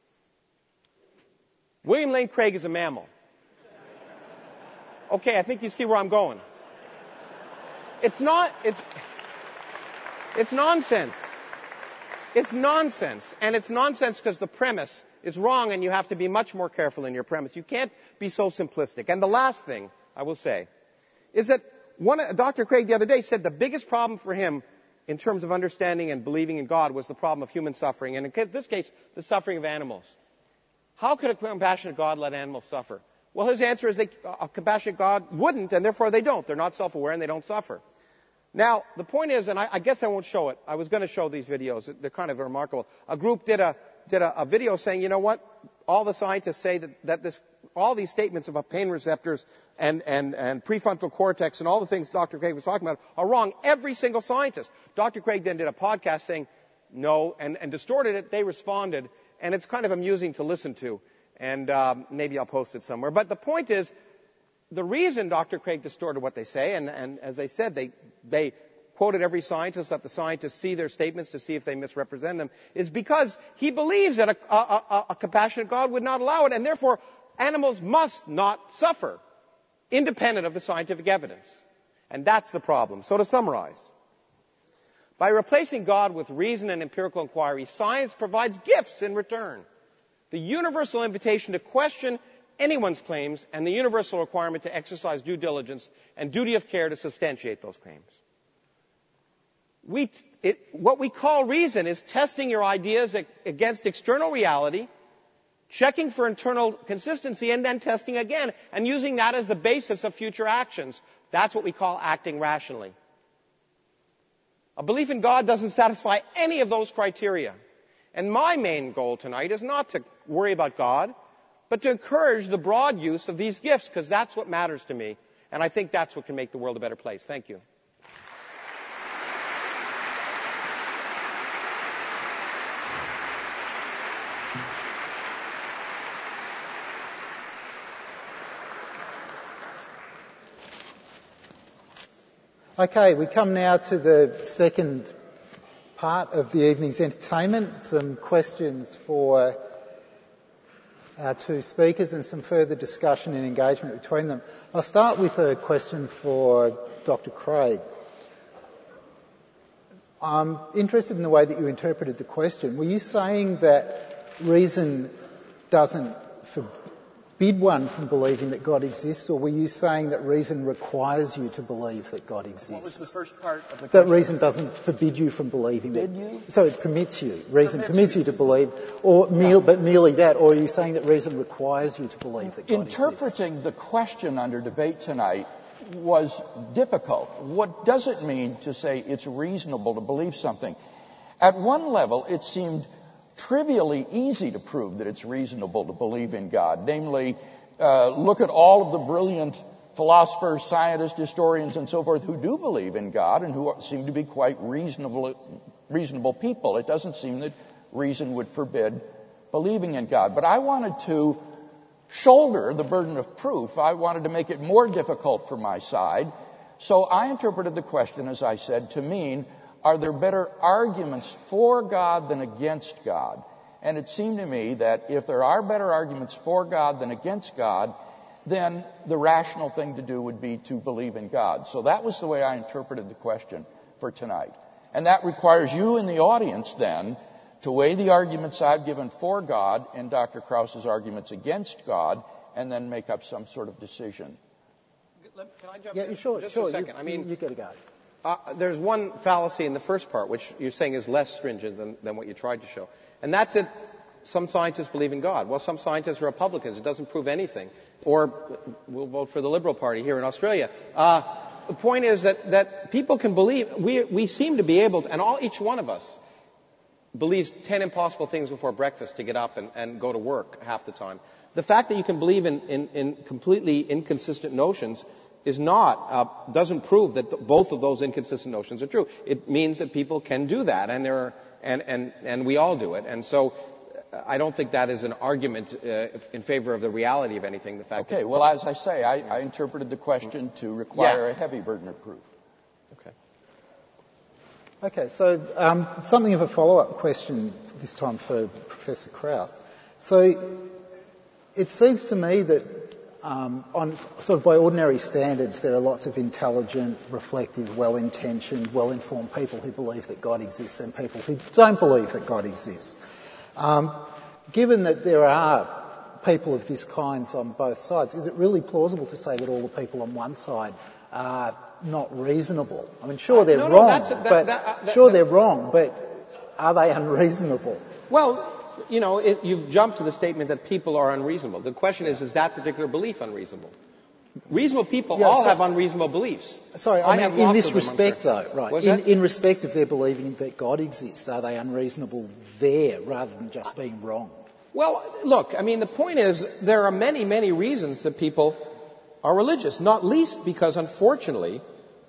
William Lane Craig is a mammal. Okay, I think you see where I'm going. It's not, it's, it's nonsense. It's nonsense. And it's nonsense because the premise is wrong, and you have to be much more careful in your premise. You can't be so simplistic. And the last thing I will say is that one, Doctor Craig the other day said the biggest problem for him in terms of understanding and believing in God was the problem of human suffering, and in this case, the suffering of animals. How could a compassionate God let animals suffer? Well, his answer is that a compassionate God wouldn't, and therefore they don't. They're not self-aware and they don't suffer. Now, the point is, and I, I guess I won't show it. I was going to show these videos. They're kind of remarkable. A group did a did a, a video saying, you know what? All the scientists say that, that this, all these statements about pain receptors and, and, and prefrontal cortex and all the things Doctor Craig was talking about are wrong. Every single scientist. Doctor Craig then did a podcast saying no and, and distorted it. They responded, and it's kind of amusing to listen to. And um, maybe I'll post it somewhere. But the point is, the reason Doctor Craig distorted what they say, and, and as they said, they, they quoted every scientist, that the scientists see their statements to see if they misrepresent them, is because he believes that a, a, a, a compassionate God would not allow it, and therefore animals must not suffer, independent of the scientific evidence. And that's the problem. So to summarize, by replacing God with reason and empirical inquiry, science provides gifts in return. The universal invitation to question anyone's claims and the universal requirement to exercise due diligence and duty of care to substantiate those claims. We, it, what we call reason is testing your ideas against external reality, checking for internal consistency, and then testing again, and using that as the basis of future actions. That's what we call acting rationally. A belief in God doesn't satisfy any of those criteria. And my main goal tonight is not to worry about God, but to encourage the broad use of these gifts, because that's what matters to me. And I think that's what can make the world a better place. Thank you. Okay, we come now to the second part of the evening's entertainment, some questions for our two speakers and some further discussion and engagement between them. I'll start with a question for Doctor Craig. I'm interested in the way that you interpreted the question. Were you saying that reason doesn't forbid one from believing that God exists, or were you saying that reason requires you to believe that God exists? What was the first part of the That question? reason doesn't forbid you from believing Did that. you? So it permits you. Reason Permits permits you. you to believe, or mere, but merely that, or are you saying that reason requires you to believe that God exists? Interpreting the question under debate tonight was difficult. What does it mean to say it's reasonable to believe something? At one level, it seemed trivially easy to prove that it's reasonable to believe in God. Namely, uh, look at all of the brilliant philosophers, scientists, historians, and so forth who do believe in God and who seem to be quite reasonable, reasonable people. It doesn't seem that reason would forbid believing in God. But I wanted to shoulder the burden of proof. I wanted to make it more difficult for my side. So I interpreted the question, as I said, to mean, are there better arguments for God than against God? And it seemed to me that if there are better arguments for God than against God, then the rational thing to do would be to believe in God. So that was the way I interpreted the question for tonight. And that requires you in the audience then to weigh the arguments I've given for God and Doctor Krause's arguments against God, and then make up some sort of decision. Can I jump Yeah, in? sure, Just sure. a second. You, I mean, you, you get a go. Uh, there's one fallacy in the first part, which you're saying is less stringent than, than what you tried to show. And that's it. Some scientists believe in God. Well, some scientists are Republicans. It doesn't prove anything. Or we'll vote for the Liberal Party here in Australia. Uh, the point is that, that people can believe, we, we seem to be able to, and all, each one of us believes ten impossible things before breakfast to get up and, and go to work half the time. The fact that you can believe in, in, in completely inconsistent notions is not, uh, doesn't prove that th- both of those inconsistent notions are true. It means that people can do that, and there are, and, and, and we all do it. And so uh, I don't think that is an argument uh, in favor of the reality of anything. The fact Okay, that, well, as I say, I, I interpreted the question to require Yeah. a heavy burden of proof. Okay. Okay, so um, something of a follow-up question this time for Professor Krause. So it seems to me that um, on sort of by ordinary standards, there are lots of intelligent, reflective, well-intentioned, well-informed people who believe that God exists and people who don't believe that God exists. Um, given that there are people of this kind on both sides, is it really plausible to say that all the people on one side are not reasonable? I mean, sure, they're no, no, wrong, that's a- that- but that- uh, that- sure, that- they're wrong, but are they unreasonable? Well, you know, it, you've jumped to the statement that people are unreasonable. The question is, is that particular belief unreasonable? Reasonable people Yeah, all so- have unreasonable beliefs. Sorry, I, have mean, in lots this of them, I'm respect, sure. though, right? What's In, that? in respect of their believing that God exists, are they unreasonable there rather than just being wrong? Well, look, I mean, the point is there are many, many reasons that people are religious, not least because, unfortunately,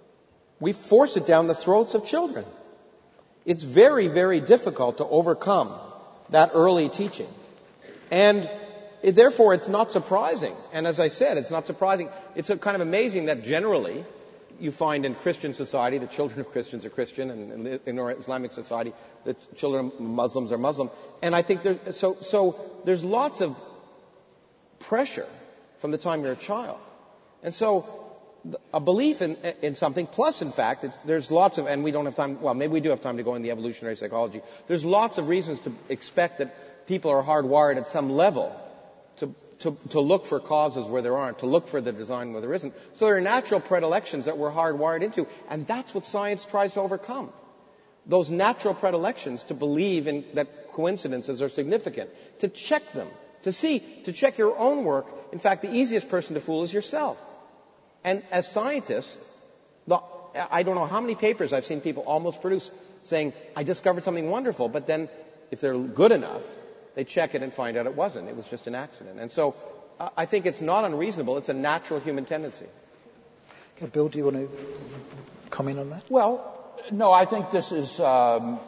we force it down the throats of children. It's very, very difficult to overcome that early teaching. And it, therefore, it's not surprising. And as I said, it's not surprising. It's a kind of amazing that generally you find in Christian society, the children of Christians are Christian, and in, in our Islamic society, the children of Muslims are Muslim. And I think there, so, so there's lots of pressure from the time you're a child. And so a belief in, in something, plus, in fact, it's, there's lots of, and we don't have time, well, maybe we do have time to go into evolutionary psychology. There's lots of reasons to expect that people are hardwired at some level to, to, to look for causes where there aren't, to look for the design where there isn't. So there are natural predilections that we're hardwired into, and that's what science tries to overcome. Those natural predilections to believe in that coincidences are significant, to check them, to see, to check your own work. In fact, the easiest person to fool is yourself. And as scientists, the, I don't know how many papers I've seen people almost produce saying, I discovered something wonderful, but then if they're good enough, they check it and find out it wasn't. It was just an accident. And so uh, I think it's not unreasonable. It's a natural human tendency. Okay, Bill, do you want to comment on that? Well, no, I think this is um,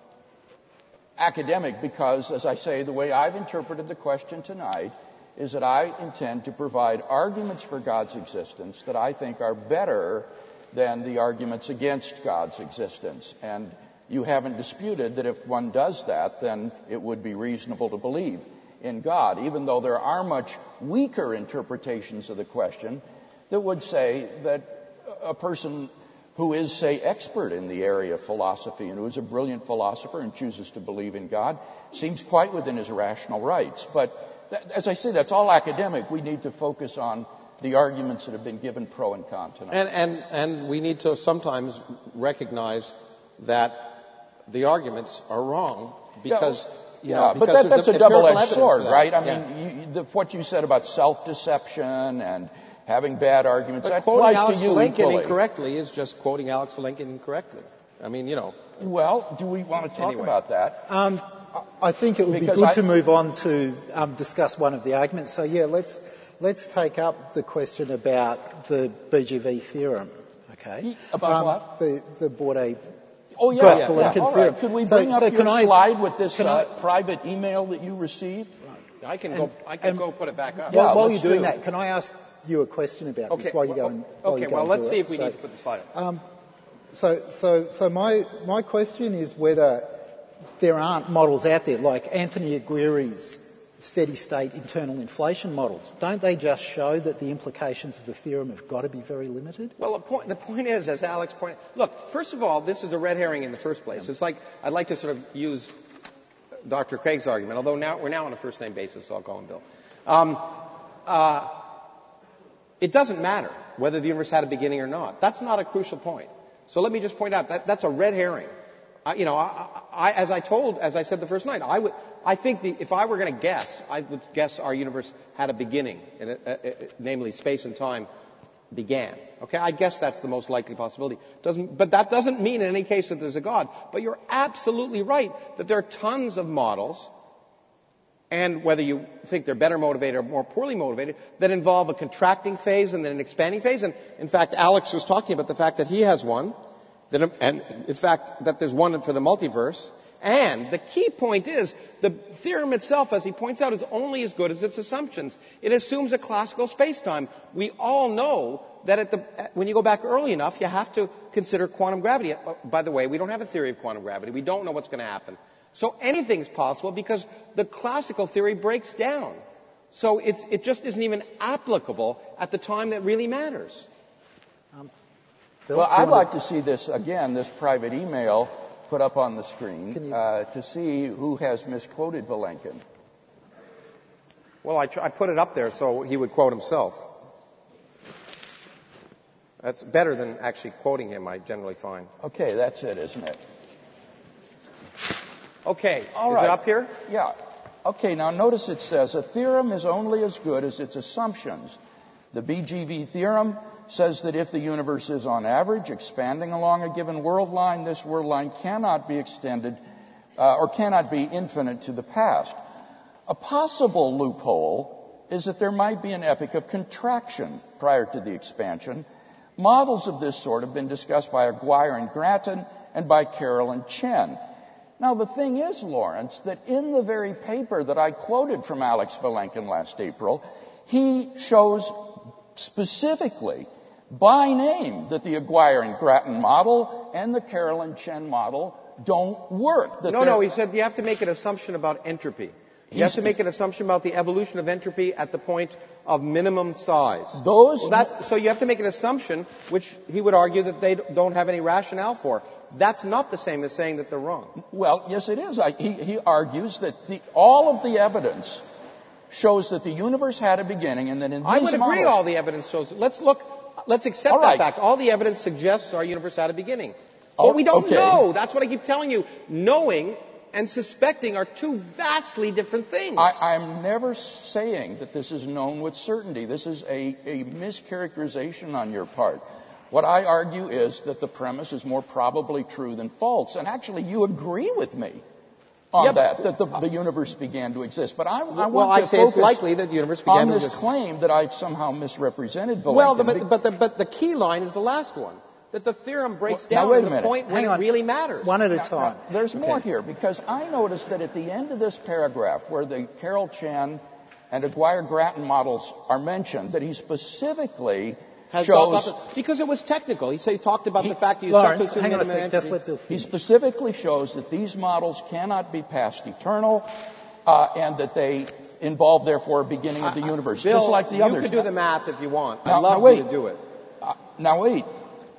academic because, as I say, the way I've interpreted the question tonight is that I intend to provide arguments for God's existence that I think are better than the arguments against God's existence. And you haven't disputed that if one does that, then it would be reasonable to believe in God, even though there are much weaker interpretations of the question that would say that a person who is, say, expert in the area of philosophy and who is a brilliant philosopher and chooses to believe in God, seems quite within his rational rights. But th- as I say, that's all academic. We need to focus on the arguments that have been given pro and con tonight. And, and, and we need to sometimes recognize that the arguments are wrong because, yeah, you know, yeah, because but that, that's a double-edged sword, right? I yeah. mean, you, the, what you said about self-deception and having bad arguments, but that quoting applies Alex to you Valenkin equally. incorrectly is just quoting Alex Valenkin incorrectly. I mean, you know. Well, do we want to talk Anyway. about that? Um, I think it would Because be good I- to move on to um, discuss one of the arguments. So yeah, let's let's take up the question about the B G V theorem. Okay. About um, what? The the Bordet. Oh, yeah, Goff yeah, Valenkin yeah. All theorem. right. Could we So- bring up so your can I- slide with this can uh, I- private email that you received? I can And- go, I can and- go put it back up. Yeah, while while let's you're doing do. that, can I ask you a question about Okay. this while you go well, and while okay, you go well, and let's do see it? if we So- need to put the slide up. Um, so, so, so my my question is whether there aren't models out there like Anthony Aguirre's steady-state internal inflation models. Don't they just show that the implications of the theorem have got to be very limited? Well, the point, the point is, as Alex pointed, look, first of all, this is a red herring in the first place. It's like, I'd like to sort of use Doctor Craig's argument, although now we're now on a first-name basis, so I'll call him Bill. Um, uh, it doesn't matter whether the universe had a beginning or not. That's not a crucial point. So let me just point out that that's a red herring. I, you know, I, I, as I told, as I said the first night, I would, I think the, if I were going to guess, I would guess our universe had a beginning, and it, uh, it, namely space and time began. Okay, I guess that's the most likely possibility. Doesn't, but that doesn't mean in any case that there's a God. But you're absolutely right that there are tons of models, and whether you think they're better motivated or more poorly motivated, that involve a contracting phase and then an expanding phase. And in fact, Alex was talking about the fact that he has one, that, and in fact that there's one for the multiverse. And the key point is the theorem itself, as he points out, is only as good as its assumptions. It assumes a classical space-time. We all know that at the, when you go back early enough, you have to consider quantum gravity. By the way, we don't have a theory of quantum gravity. We don't know what's going to happen. So anything's possible because the classical theory breaks down. So it's, it just isn't even applicable at the time that really matters. Um, Well, I'd like to see this, again, this private email put up on the screen uh, to see who has misquoted Valenkin. Well, I, tr- I put it up there so he would quote himself. That's better than actually quoting him, I generally find. Okay, that's it, isn't it? Okay, All is right. it up here? Yeah. Okay, now notice it says, a theorem is only as good as its assumptions. The B G V theorem says that if the universe is on average expanding along a given world line, this world line cannot be extended uh, or cannot be infinite to the past. A possible loophole is that there might be an epoch of contraction prior to the expansion. Models of this sort have been discussed by Aguirre and Grattan and by Carroll and Chen. Now, the thing is, Lawrence, that in the very paper that I quoted from Alex Valenkin last April, he shows specifically by name that the Aguirre and Grattan model and the Carroll and Chen model don't work. That No, no, he said you have to make an assumption about entropy. You have to make an assumption about the evolution of entropy at the point of minimum size. Those, Well, that's, so you have to make an assumption, which he would argue that they don't have any rationale for. That's not the same as saying that they're wrong. well, yes, it is. I, he, he argues that the, all of the evidence shows that the universe had a beginning, and that in these I would agree models, all the evidence shows. Let's look, let's accept All right. that fact. All the evidence suggests our universe had a beginning. Oh, But we don't okay. know. That's what I keep telling you. Knowing and suspecting are two vastly different things. I, I'm never saying that this is known with certainty. This is a, a mischaracterization on your part. What I argue is that the premise is more probably true than false. And actually, you agree with me on Yeah, that, that the, the universe began to exist. But I, I want well, I to say focus it's likely that the universe began on to this exist. claim that I've somehow misrepresented Valenkin. Well, the, but, but, the, but the key line is the last one. That the theorem breaks Well, now, down wait to a the minute. point when Hang it on. really matters. One at a Now, time. now, there's more Okay. here, because I noticed that at the end of this paragraph, where the Carroll Chen and Aguirre-Grattan models are mentioned, that he specifically Has shows... got- got- because it was technical. He, said, he talked about He- the fact that you Lawrence, substitute hang on a minimum sec. Just entropy. let Bill He finish. specifically shows that these models cannot be past eternal, uh, and that they involve, therefore, a beginning of the universe, Bill, just like the you others. could do the math if you want. Now- I'd love now for you wait. to do it. Uh, now wait.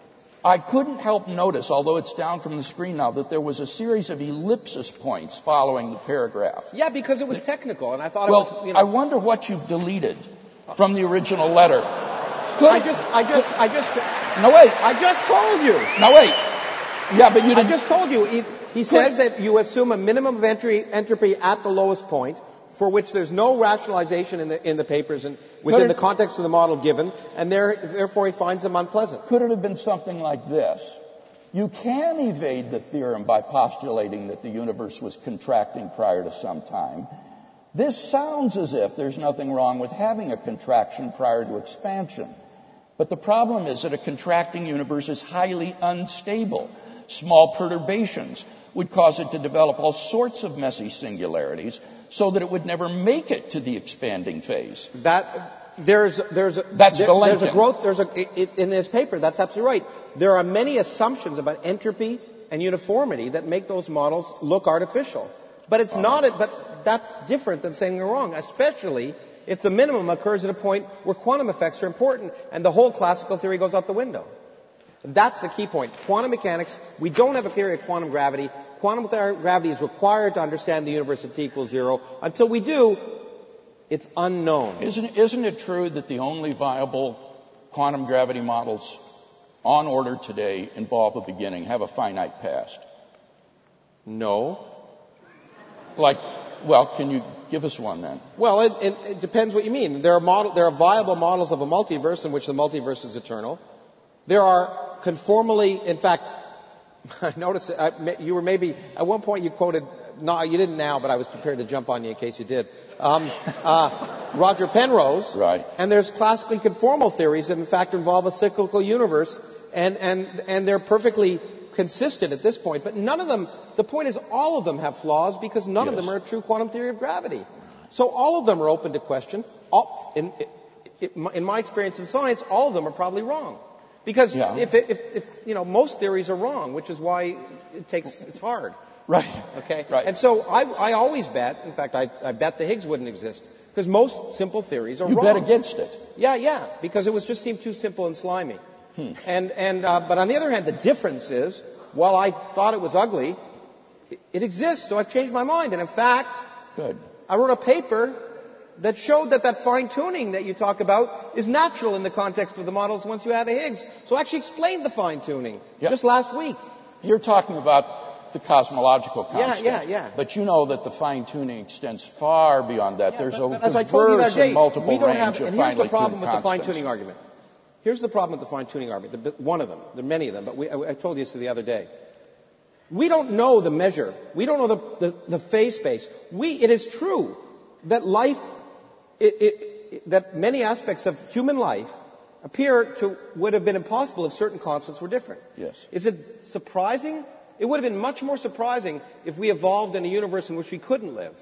I couldn't help notice, although it's down from the screen now, that there was a series of ellipsis points following the paragraph. Yeah, because it was technical, and I thought Well, it was, you know. I wonder what you've deleted from the original letter. Could, I just, I just, I just, no, wait. I just told you. No, wait. Yeah, but you I didn't. just told you. He, he says that you assume a minimum of entry, entropy at the lowest point, for which there's no rationalization in the in the papers and within Could the it- context of the model given, and there, therefore he finds them unpleasant. Could it have been something like this? You can evade the theorem by postulating that the universe was contracting prior to some time. This sounds as if there's nothing wrong with having a contraction prior to expansion. But the problem is that a contracting universe is highly unstable. Small perturbations would cause it to develop all sorts of messy singularities so that it would never make it to the expanding phase. That there's there's a, That's there, Vilenkin. there's a growth there's a it, in this paper. That's absolutely right. There are many assumptions about entropy and uniformity that make those models look artificial. But it's not. It, but that's different than saying they're wrong, especially if the minimum occurs at a point where quantum effects are important and the whole classical theory goes out the window. That's the key point. Quantum mechanics. We don't have a theory of quantum gravity. Quantum gravity is required to understand the universe at t equals zero. Until we do, it's unknown. Isn't, isn't it true that the only viable quantum gravity models on order today involve a beginning, have a finite past? No. Like, well, can you give us one then? Well, it, it, it depends what you mean. There are model, there are viable models of a multiverse in which the multiverse is eternal. There are conformally, in fact, I noticed I, you were maybe, at one point you quoted, no, you didn't now, but I was prepared to jump on you in case you did. Um, uh, Roger Penrose. Right. And there's classically conformal theories that in fact involve a cyclical universe, and, and, and they're perfectly consistent at this point. But none of them, the point is all of them have flaws because none Yes. of them are a true quantum theory of gravity. So all of them are open to question. All, in, in my experience in science, all of them are probably wrong. Because Yeah. if, if, if, you know, most theories are wrong, which is why it takes, it's hard. Right. Okay? Right. And so I, I always bet, in fact, I, I bet the Higgs wouldn't exist. Because most simple theories are You wrong. bet against it. Yeah, yeah. Because it was just seemed too simple and slimy. Hmm. And, and, uh, but on the other hand, the difference is, while I thought it was ugly, it, it exists, so I've changed my mind. And in fact, Good. I wrote a paper that showed that that fine-tuning that you talk about is natural in the context of the models once you add a Higgs. So I actually explained the fine-tuning Yep. just last week. You're talking about the cosmological Yeah, constant. yeah, yeah. But you know that the fine-tuning extends far beyond that. Yeah, There's but, a but as I told you diverse that day, and multiple we don't range have, of and here's finely the problem tuned with the constants. fine-tuning argument. Here's the problem with the fine-tuning argument. The, one of them. There are many of them, but we, I, I told you this the other day. We don't know the measure. We don't know the, the, the phase space. We, it is true that life, it, it, it, that many aspects of human life appear to, would have been impossible if certain constants were different. Yes. Is it surprising? It would have been much more surprising if we evolved in a universe in which we couldn't live.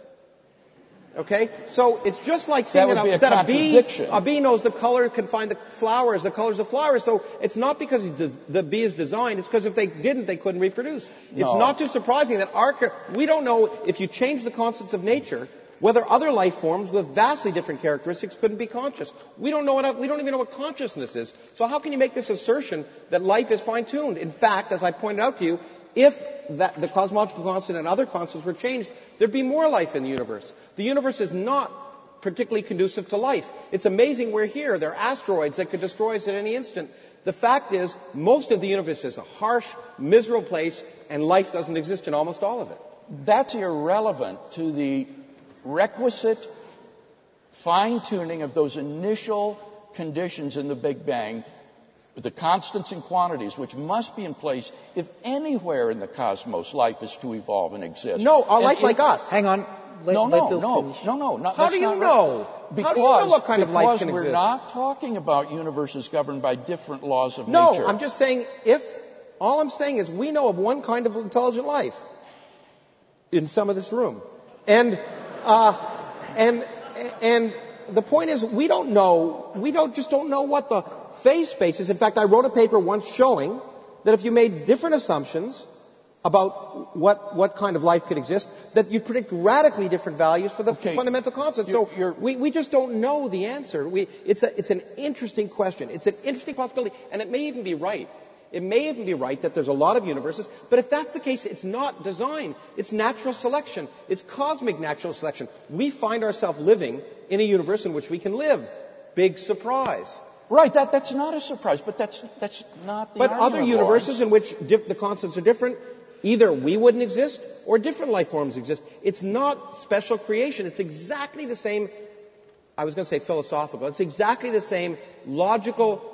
Okay? So it's just like saying That that, would be a that a bee, contradiction. a bee knows the color, can find the flowers, the colors of flowers. So it's not because he does, the bee is designed, it's because if they didn't, they couldn't reproduce. It's No. not too surprising that our, char- we don't know if you change the constants of nature, whether other life forms with vastly different characteristics couldn't be conscious. We don't know what, we don't even know what consciousness is. So how can you make this assertion that life is fine-tuned? In fact, as I pointed out to you, if that, the cosmological constant and other constants were changed, there'd be more life in the universe. The universe is not particularly conducive to life. It's amazing we're here. There are asteroids that could destroy us at any instant. The fact is, most of the universe is a harsh, miserable place, and life doesn't exist in almost all of it. That's irrelevant to the requisite fine-tuning of those initial conditions in the Big Bang, the constants and quantities, which must be in place if anywhere in the cosmos life is to evolve and exist. No, a And life in- like us. Hang on. Let, No, let no, Bill no, finish. no, no, not, How that's do you not know? right. Because, How do you know what kind of life because can we're exist? not talking about universes governed by different laws of No, nature. I'm just saying if, all I'm saying is we know of one kind of intelligent life in some of this room. And, uh, and, and the point is we don't know, we don't, just don't know what the phase space is. In fact, I wrote a paper once showing that if you made different assumptions about what, what kind of life could exist, that you'd predict radically different values for the Okay. fundamental constants. You're- So you're- we, we just don't know the answer. We, it's, a, it's an interesting question. It's an interesting possibility, and it may even be right. It may even be right that there's a lot of universes, but if that's the case, it's not design. It's natural selection. It's cosmic natural selection. We find ourselves living in a universe in which we can live. Big surprise. Right, that, that's not a surprise, but that's, that's not the But argument, other universes Lawrence. in which diff- the constants are different, either we wouldn't exist or different life forms exist. It's not special creation. It's exactly the same, I was going to say philosophical, it's exactly the same logical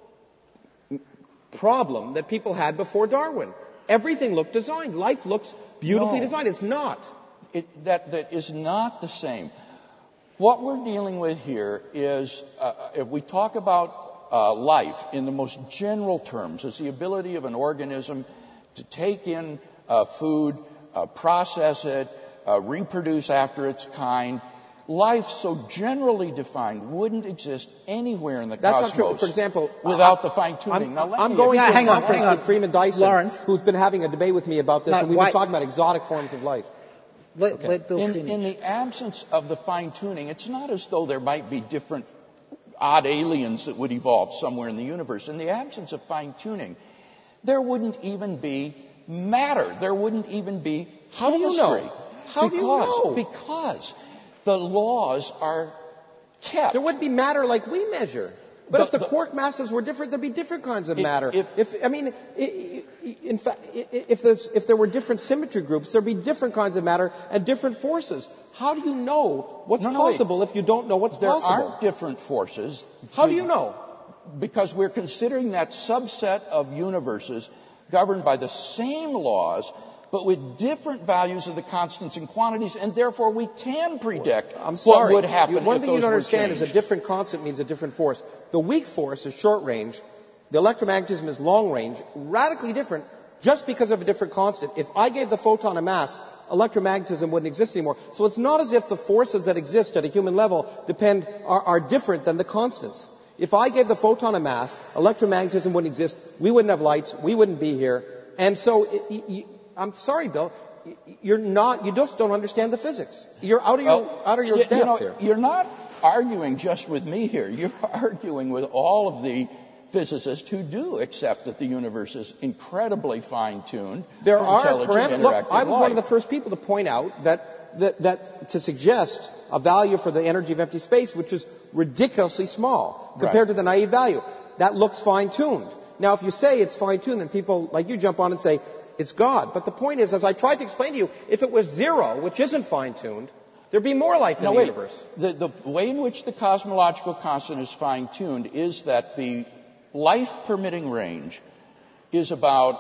problem that people had before Darwin. Everything looked designed. Life looks beautifully No. designed. It's not. It, that, that is not the same. What we're dealing with here is, uh, if we talk about uh, life in the most general terms, is the ability of an organism to take in uh, food, uh, process it, uh, reproduce after its kind. Life so generally defined wouldn't exist anywhere in the That's cosmos. not true. For example, without uh, the fine-tuning. I'm, Now, let I'm me going Yeah, to a hang on, conference hang on. with Freeman Dyson, Lawrence. who's been having a debate with me about this, No, and we've why- been talking about exotic forms of life. Let, let Bill In, finish. in the absence of the fine-tuning, it's not as though there might be different odd aliens that would evolve somewhere in the universe. In the absence of fine-tuning, there wouldn't even be matter. There wouldn't even be How do you chemistry. know? How do you Because- know? Because the laws are kept. There wouldn't be matter like we measure. But The- if the, the- quark masses were different, there'd be different kinds of If- matter. if- I mean, i- i- in fact, i- if, there's, if there were different symmetry groups, there'd be different kinds of matter and different forces. How do you know what's No, no, wait. possible if you don't know what's There possible? aren't different forces. How do We- you know? Because we're considering that subset of universes governed by the same laws, but with different values of the constants and quantities, and therefore we can predict I'm sorry. what would happen You- One if thing you those don't were understand is a changed. different constant means a different force. The weak force is short range. The electromagnetism is long range. Radically different just because of a different constant. If I gave the photon a mass, electromagnetism wouldn't exist anymore. So it's not as if the forces that exist at a human level depend are, are different than the constants. If I gave the photon a mass, electromagnetism wouldn't exist. We wouldn't have lights. We wouldn't be here. And so, it, you, you, I'm sorry, Bill. You're not. You just don't understand the physics. You're out of your Well, out of your you, depth you know, here. You're not arguing just with me here. You're arguing with all of the physicists who do accept that the universe is incredibly fine-tuned. There for are intelligent, parameters. Look, interactive I was one of the life. first people to point out that, that that to suggest a value for the energy of empty space, which is ridiculously small compared Right. to the naive value. That looks fine-tuned. Now, if you say it's fine-tuned, then people like you jump on and say it's God. But the point is, as I tried to explain to you, if it was zero, which isn't fine-tuned, there'd be more life in No, the wait. universe. The, the way in which the cosmological constant is fine-tuned is that the life-permitting range is about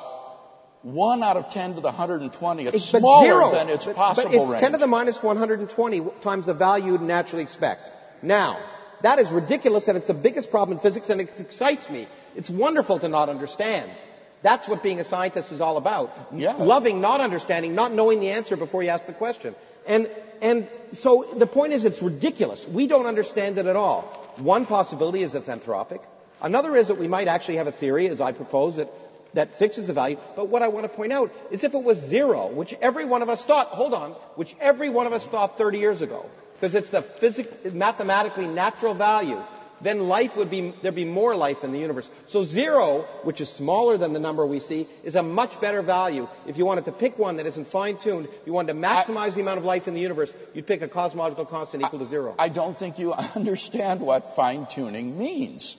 one out of ten to the one hundred twenty. It's, It's but smaller zero. than its but, possible but it's range. ten to the minus one hundred twenty times the value you'd naturally expect. Now, that is ridiculous, and it's the biggest problem in physics, and it excites me. It's wonderful to not understand. That's what being a scientist is all about. Yeah. Loving not understanding, not knowing the answer before you ask the question. And, and so the point is it's ridiculous. We don't understand it at all. One possibility is it's anthropic. Another is that we might actually have a theory, as I propose, that, that fixes a value. But what I want to point out is if it was zero, which every one of us thought, hold on, which every one of us thought thirty years ago, because it's the physic- mathematically natural value, then life would be, there'd be more life in the universe. So zero, which is smaller than the number we see, is a much better value. If you wanted to pick one that isn't fine-tuned, you wanted to maximize the amount of life in the universe, you'd pick a cosmological constant equal to zero. I don't think you understand what fine-tuning means.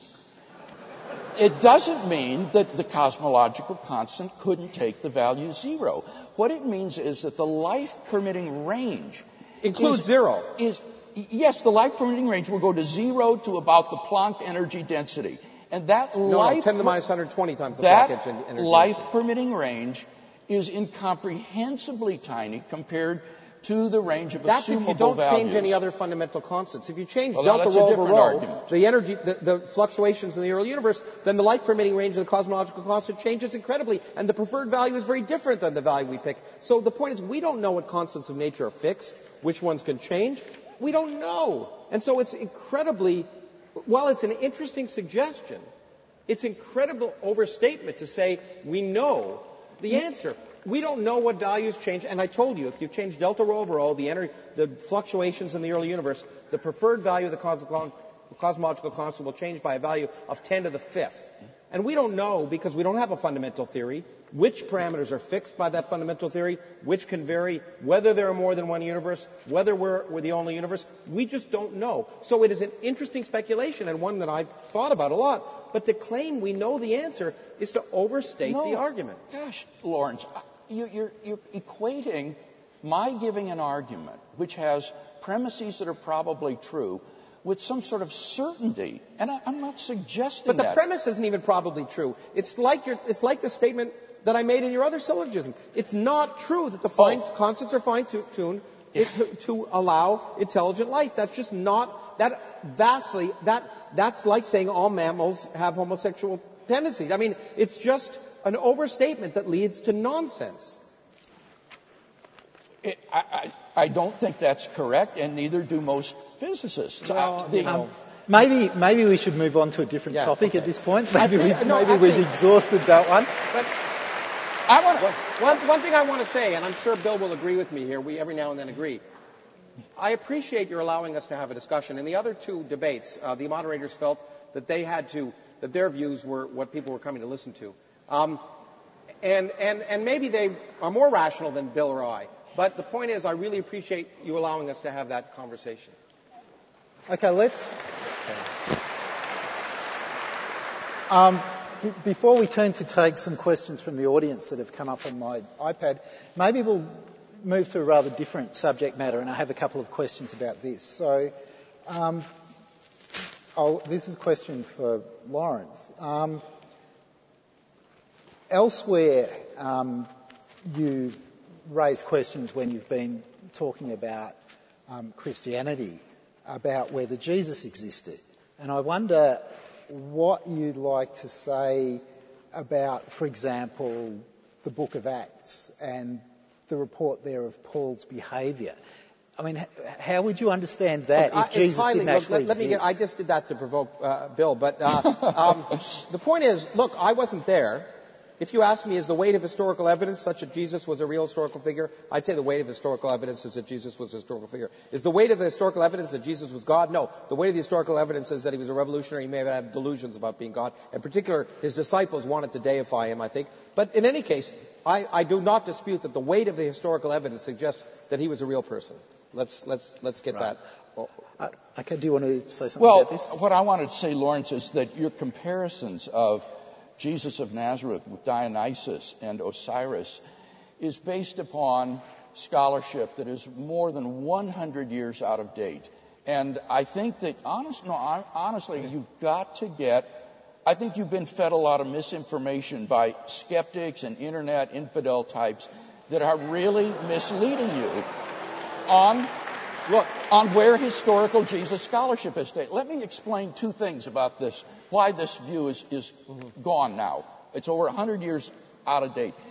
It doesn't mean that the cosmological constant couldn't take the value zero. What it means is that the life-permitting range Includes is, zero. Is, yes, the life-permitting range will go to zero to about the Planck energy density. And that No, life... no, ten to the minus one hundred twenty times the That Planck energy density. life-permitting range is incomprehensibly tiny compared to the range of That's if assumable you don't values. change any other fundamental constants. If you change Well, now delta that's a rho over different rho, argument. the energy, the, the fluctuations in the early universe, then the life permitting range of the cosmological constant changes incredibly, and the preferred value is very different than the value we pick. So the point is, we don't know what constants of nature are fixed, which ones can change. We don't know. And so it's incredibly, while it's an interesting suggestion, it's incredible overstatement to say we know the answer. We don't know what values change, and I told you, if you change delta rho over rho, the, energy, the fluctuations in the early universe, the preferred value of the cosmo- cosmological constant will change by a value of ten to the fifth. And we don't know, because we don't have a fundamental theory, which parameters are fixed by that fundamental theory, which can vary, whether there are more than one universe, whether we're, we're the only universe. We just don't know. So it is an interesting speculation, and one that I've thought about a lot. But to claim we know the answer is to overstate no, the argument. Gosh, Lawrence, you, you're, you're equating my giving an argument which has premises that are probably true with some sort of certainty. And I, I'm not suggesting But the that. premise isn't even probably true. It's like your, it's like the statement that I made in your other syllogism. It's not true that the fine, Oh. constants are fine-tuned it, to, to allow intelligent life. That's just not, that vastly, that, that's like saying all mammals have homosexual tendencies. I mean, it's just an overstatement that leads to nonsense. It, I, I, I don't think that's correct, and neither do most physicists. Well, Uh, the- you know. Maybe, maybe we should move on to a different Yeah, topic okay. at this point. Maybe, we, think- no, maybe actually- we've exhausted that one. But I want to. one, one thing I want to say, and I'm sure Bill will agree with me here, we every now and then agree. I appreciate your allowing us to have a discussion. In the other two debates, uh, the moderators felt that they had to, that their views were what people were coming to listen to. Um, and, and, and maybe they are more rational than Bill or I. But the point is, I really appreciate you allowing us to have that conversation. Okay, let's. Um, b- before we turn to take some questions from the audience that have come up on my iPad, maybe we'll move to a rather different subject matter, and I have a couple of questions about this. So, um, I'll, this is a question for Lawrence. Um, elsewhere, um, you've raised questions when you've been talking about um, Christianity, about whether Jesus existed. And I wonder what you'd like to say about, for example, the Book of Acts and the report there of Paul's behaviour. I mean, h- how would you understand that Look, if I- Jesus it's highly, didn't look, actually let, let me exist? get, I just did that to provoke uh, Bill, but uh, um, the point is, look, I wasn't there. If you ask me, is the weight of historical evidence such that Jesus was a real historical figure? I'd say the weight of historical evidence is that Jesus was a historical figure. Is the weight of the historical evidence that Jesus was God? No. The weight of the historical evidence is that he was a revolutionary. He may have had delusions about being God. In particular, his disciples wanted to deify him, I think. But in any case, I, I do not dispute that the weight of the historical evidence suggests that he was a real person. Let's, let's, let's get Right. that. Uh, okay, do you want to say something Well, about this? what I wanted to say, Lawrence, is that your comparisons of Jesus of Nazareth with Dionysus and Osiris is based upon scholarship that is more than one hundred years out of date. And I think that, honest, no, honestly, you've got to get, I think you've been fed a lot of misinformation by skeptics and internet infidel types that are really misleading you on, look, on where historical Jesus scholarship is today. Let me explain two things about this, why this view is, is gone now. It's over one hundred years out of date.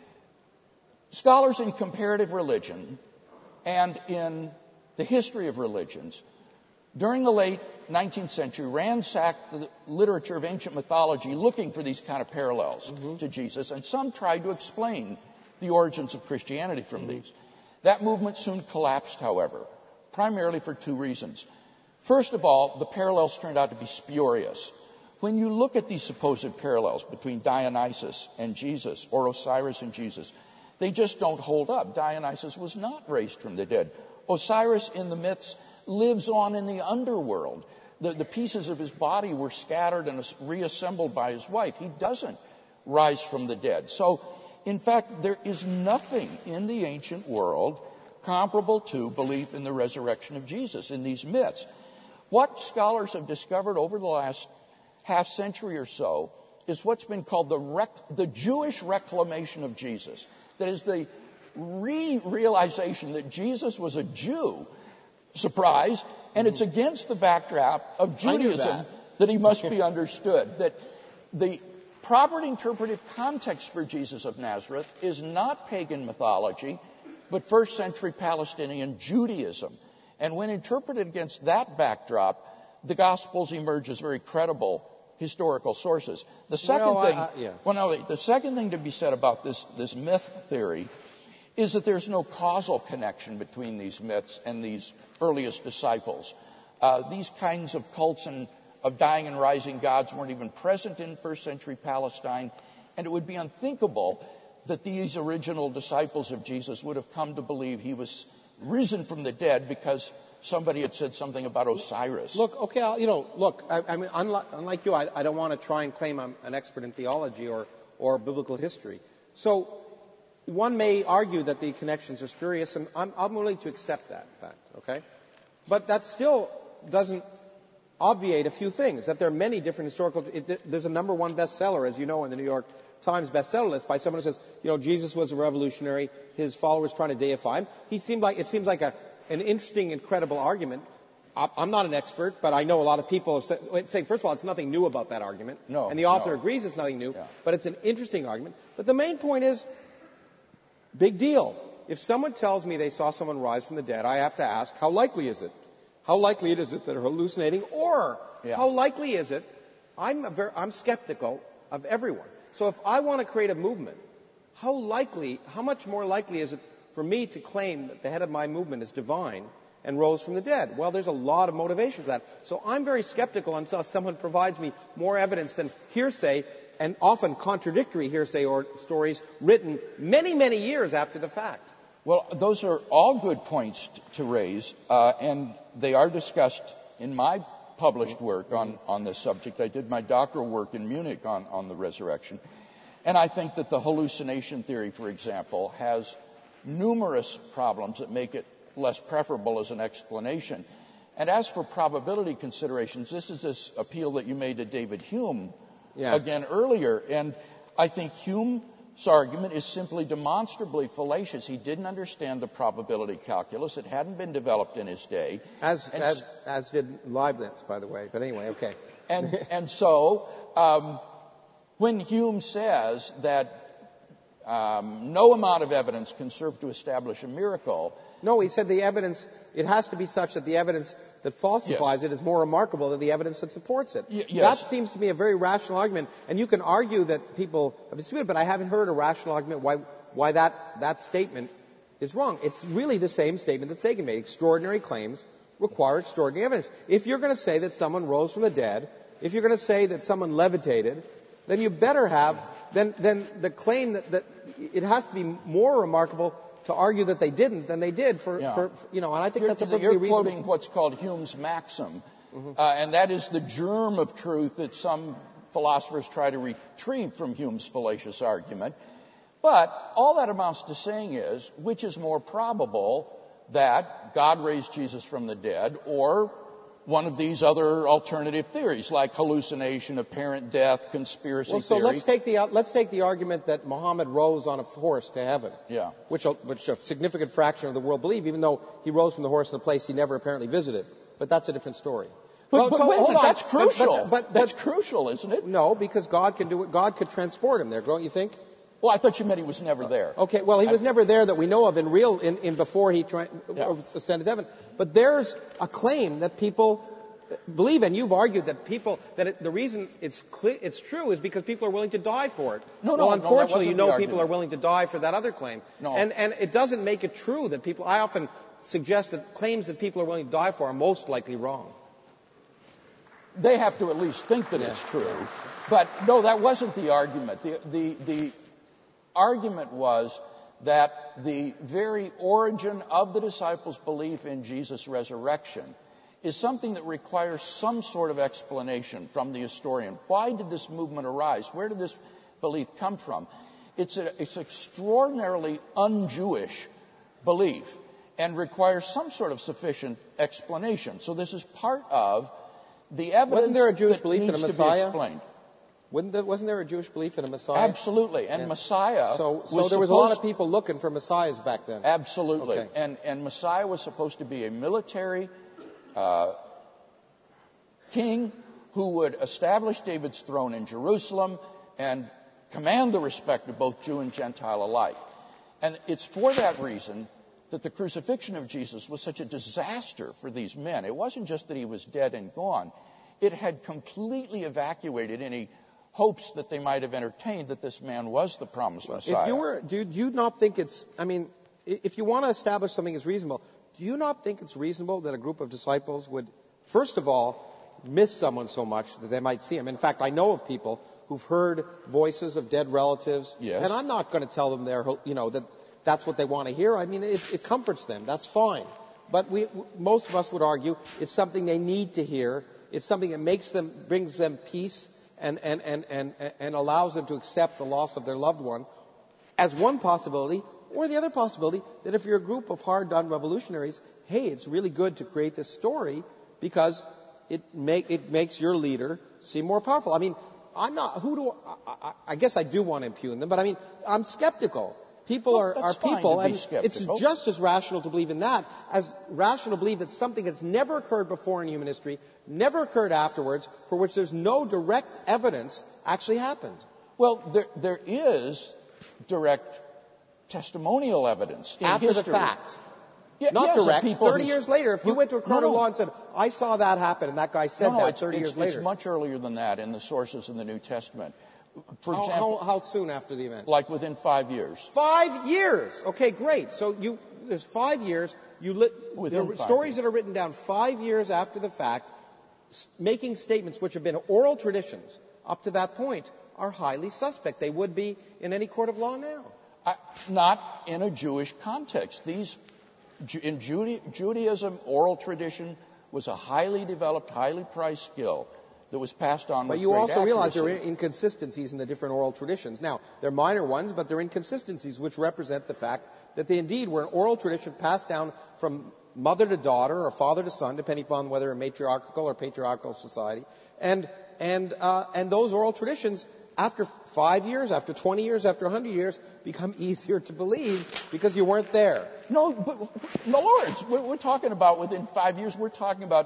Scholars in comparative religion and in the history of religions during the late nineteenth century ransacked the literature of ancient mythology looking for these kind of parallels mm-hmm. to Jesus, and some tried to explain the origins of Christianity from mm-hmm. these. That movement soon collapsed, however, primarily for two reasons. First of all, the parallels turned out to be spurious. When you look at these supposed parallels between Dionysus and Jesus, or Osiris and Jesus, they just don't hold up. Dionysus was not raised from the dead. Osiris in the myths lives on in the underworld. The, the pieces of his body were scattered and reassembled by his wife. He doesn't rise from the dead. So, in fact, there is nothing in the ancient world comparable to belief in the resurrection of Jesus in these myths. What scholars have discovered over the last half century or so is what's been called the, rec- the Jewish reclamation of Jesus. That is the re-realization that Jesus was a Jew, surprise, and it's against the backdrop of Judaism that. that he must be understood. That the proper interpretive context for Jesus of Nazareth is not pagan mythology, but first century Palestinian Judaism. And when interpreted against that backdrop, the Gospels emerge as very credible historical sources. The second well, thing, I, I, yeah. well, no, the second thing to be said about this, this myth theory is that there's no causal connection between these myths and these earliest disciples. Uh, these kinds of cults and of dying and rising gods weren't even present in first century Palestine, and it would be unthinkable that these original disciples of Jesus would have come to believe he was risen from the dead because somebody had said something about Osiris. Look, okay, I'll, you know, look, I, I mean, unlike, unlike you, I, I don't want to try and claim I'm an expert in theology or, or biblical history. So one may argue that the connections are spurious, and I'm, I'm willing to accept that fact, okay? But that still doesn't obviate a few things, that there are many different historical... It, there's a number one bestseller, as you know, in the New York Times bestseller list by someone who says, you know, Jesus was a revolutionary, his followers trying to deify him. He seemed like, it seems like a, an interesting, incredible argument. I'm not an expert, but I know a lot of people have said, saying, first of all, it's nothing new about that argument. No. And the author no. agrees it's nothing new, Yeah. but it's an interesting argument. But the main point is, big deal. If someone tells me they saw someone rise from the dead, I have to ask, how likely is it? How likely is it that they're hallucinating? Or, Yeah. how likely is it? I'm, a very, I'm skeptical of everyone. So if I want to create a movement, how likely, how much more likely is it for me to claim that the head of my movement is divine and rose from the dead? Well, there's a lot of motivation for that. So I'm very skeptical until someone provides me more evidence than hearsay, and often contradictory hearsay or stories written many, many years after the fact. Well, those are all good points t- to raise, uh, and they are discussed in my published work on, on this subject. I did my doctoral work in Munich on, on the resurrection. And I think that the hallucination theory, for example, has numerous problems that make it less preferable as an explanation. And as for probability considerations, this is this appeal that you made to David Hume Yeah. again earlier. And I think Hume's argument is simply demonstrably fallacious. He didn't understand the probability calculus. It hadn't been developed in his day. As, And as, as did Leibniz, by the way. But anyway, okay. And, and so, um, when Hume says that um, no amount of evidence can serve to establish a miracle, No, he said the evidence, it has to be such that the evidence that falsifies Yes. it is more remarkable than the evidence that supports it. Y- That yes. seems to me a very rational argument. And you can argue that people have disputed, but I haven't heard a rational argument why, why that, that statement is wrong. It's really the same statement that Sagan made. Extraordinary claims require extraordinary evidence. If you're going to say that someone rose from the dead, if you're going to say that someone levitated, then you better have, then, then the claim that, that it has to be more remarkable to argue that they didn't than they did for, Yeah. for you know, and I think you're, that's a perfectly you're reasonable. quoting what's called Hume's maxim, uh, and that is the germ of truth that some philosophers try to retrieve from Hume's fallacious argument. But all that amounts to saying is, which is more probable, that God raised Jesus from the dead, or one of these other alternative theories, like hallucination, apparent death, conspiracy Well, so theory. let's take the uh, let's take the argument that Muhammad rose on a horse to heaven. Yeah. Which a, which a significant fraction of the world believe, even though he rose from the horse in a place he never apparently visited. But that's a different story. But, Well, but so wait a hold minute, on. that's But- crucial. But, but, that's but- crucial, isn't it? no, because God can do it. God could transport him there, don't you think? Well, I thought you meant he was never there. Okay, well, he was I- never there that we know of in real, in, in before he tra- Yeah. ascended to heaven. But there's a claim that people believe, and you've argued that people, that it, the reason it's clear, it's true is because people are willing to die for it. No, no, well, no, that unfortunately, you wasn't know the people argument. are willing to die for that other claim. No. And, and it doesn't make it true that people, I often suggest that claims that people are willing to die for are most likely wrong. They have to at least think that it's true. But no, that wasn't the argument. The, the, the argument was that the very origin of the disciples' belief in Jesus' resurrection is something that requires some sort of explanation from the historian. Why did this movement arise? Where did this belief come from? It's an it's extraordinarily un-Jewish belief and requires some sort of sufficient explanation. So this is part of the evidence Wasn't there a Jewish that belief in needs a to be Messiah? explained. Wouldn't there, wasn't there a Jewish belief in a Messiah? Absolutely. And Yeah. Messiah So, so was there was a lot supposed- of people looking for Messiahs back then. Absolutely. Okay. And, and Messiah was supposed to be a military uh, king who would establish David's throne in Jerusalem and command the respect of both Jew and Gentile alike. And it's for that reason that the crucifixion of Jesus was such a disaster for these men. It wasn't just that he was dead and gone. It had completely evacuated any hopes that they might have entertained that this man was the promised Messiah. If you were, do, do you not think it's, I mean, i- if you want to establish something as reasonable, do you not think it's reasonable that a group of disciples would, first of all, miss someone so much that they might see him. In fact, I know of people who've heard voices of dead relatives, Yes. and I'm not going to tell them they're, you know, that that's what they want to hear. I mean, it, it comforts them. That's fine. But we, most of us would argue it's something they need to hear. It's something that makes them, brings them peace and, and, and, and, and allows them to accept the loss of their loved one as one possibility, or the other possibility that if you're a group of hard-done revolutionaries, hey, it's really good to create this story because it, make, it makes your leader seem more powerful. I mean, I'm not, who do, I, I, I guess I do want to impugn them, but I mean, I'm skeptical. People Well, are, that's are fine people, to be and skeptical. it's just as rational to believe in that as rational to believe that something that's never occurred before in human history, never occurred afterwards, for which there's no direct evidence actually happened. Well, there, there is direct testimonial evidence in After history. the fact. Yeah, Not yes, of direct. people thirty who- years later, if you who- went to a court no, of no. law and said, I saw that happen, and that guy said no, no, that it's, thirty it's, years later. It's much earlier than that in the sources in the New Testament. For how, example, how, how soon after the event? like within five years. Five years. Okay, great. So you, there's five years. You li- Within there are five stories years. that are written down five years after the fact, s- making statements which have been oral traditions up to that point are highly suspect. They would be in any court of law now. I, not in a Jewish context. These, Ju- in Juda- Judaism, oral tradition was a highly developed, highly prized skill that was passed on But with you great also realize there are accuracy. inconsistencies in the different oral traditions. Now, they're minor ones, but they're inconsistencies which represent the fact that they indeed were an oral tradition passed down from mother to daughter or father to son, depending upon whether a matriarchal or patriarchal society. And, and, uh, and those oral traditions, after five years, after twenty years, after one hundred years, become easier to believe because you weren't there. No, but, no, Lords, we're, we're talking about within five years, we're talking about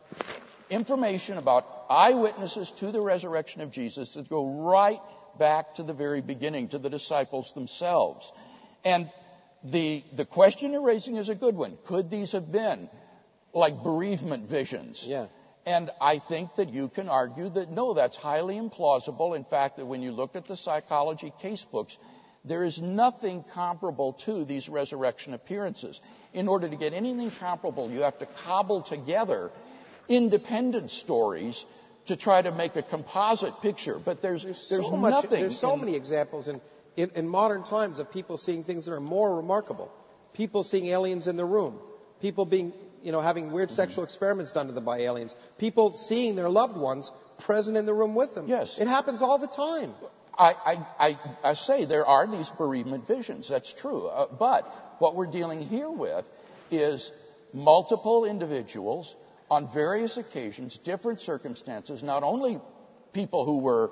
information about eyewitnesses to the resurrection of Jesus that go right back to the very beginning, to the disciples themselves. And the, the question you're raising is a good one. Could these have been like bereavement visions? Yeah. And I think that you can argue that no, that's highly implausible. In fact, that when you look at the psychology case books, there is nothing comparable to these resurrection appearances. In order to get anything comparable, you have to cobble together independent stories to try to make a composite picture. But there's there's, There's so much, nothing. There's so in- many examples in, in, in modern times of people seeing things that are more remarkable. People seeing aliens in the room. People being, you know, having weird sexual experiments done to them by aliens. People seeing their loved ones present in the room with them. Yes. It happens all the time. I, I, I, I say there are these bereavement visions. That's true. Uh, but what we're dealing here with is multiple individuals on various occasions, different circumstances, not only people who were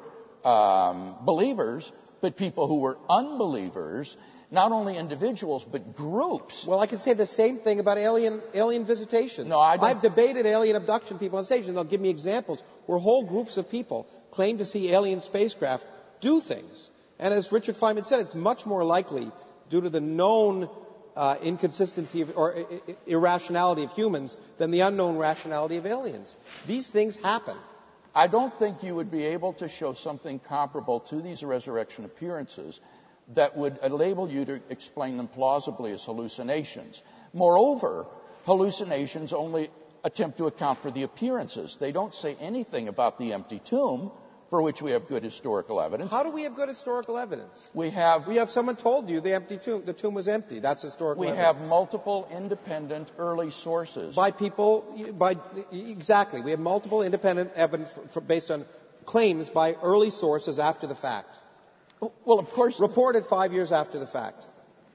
um, believers, but people who were unbelievers, not only individuals, but groups. Well, I can say the same thing about alien alien visitation. No, I don't- I've debated alien abduction people on stage, and they'll give me examples where whole groups of people claim to see alien spacecraft do things. And as Richard Feynman said, it's much more likely, due to the known uh, inconsistency of, or I- I- irrationality of humans, than the unknown rationality of aliens. These things happen. I don't think you would be able to show something comparable to these resurrection appearances that would enable you to explain them plausibly as hallucinations. Moreover, hallucinations only attempt to account for the appearances. They don't say anything about the empty tomb, for which we have good historical evidence. How do we have good historical evidence? We have We have someone told you the empty tomb, the tomb was empty. That's historical we evidence. have multiple independent early sources. By people, by exactly. We have multiple independent evidence for, for, based on claims by early sources after the fact, Well, of course, reported five years after the fact.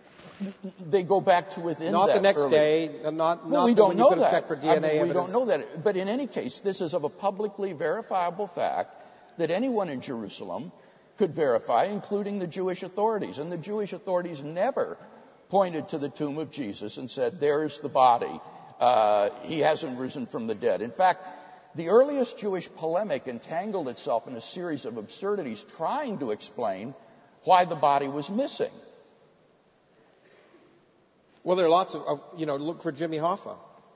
they go back to within Not that the next early. day, not not Well, we the don't when know you could have that. checked for D I N A mean, we evidence. don't know that. But in any case, this is of a publicly verifiable fact that anyone in Jerusalem could verify, including the Jewish authorities. And the Jewish authorities never pointed to the tomb of Jesus and said, there's the body. Uh, he hasn't risen from the dead. In fact, the earliest Jewish polemic entangled itself in a series of absurdities trying to explain why the body was missing. Well, there are lots of, of you know, look for Jimmy Hoffa.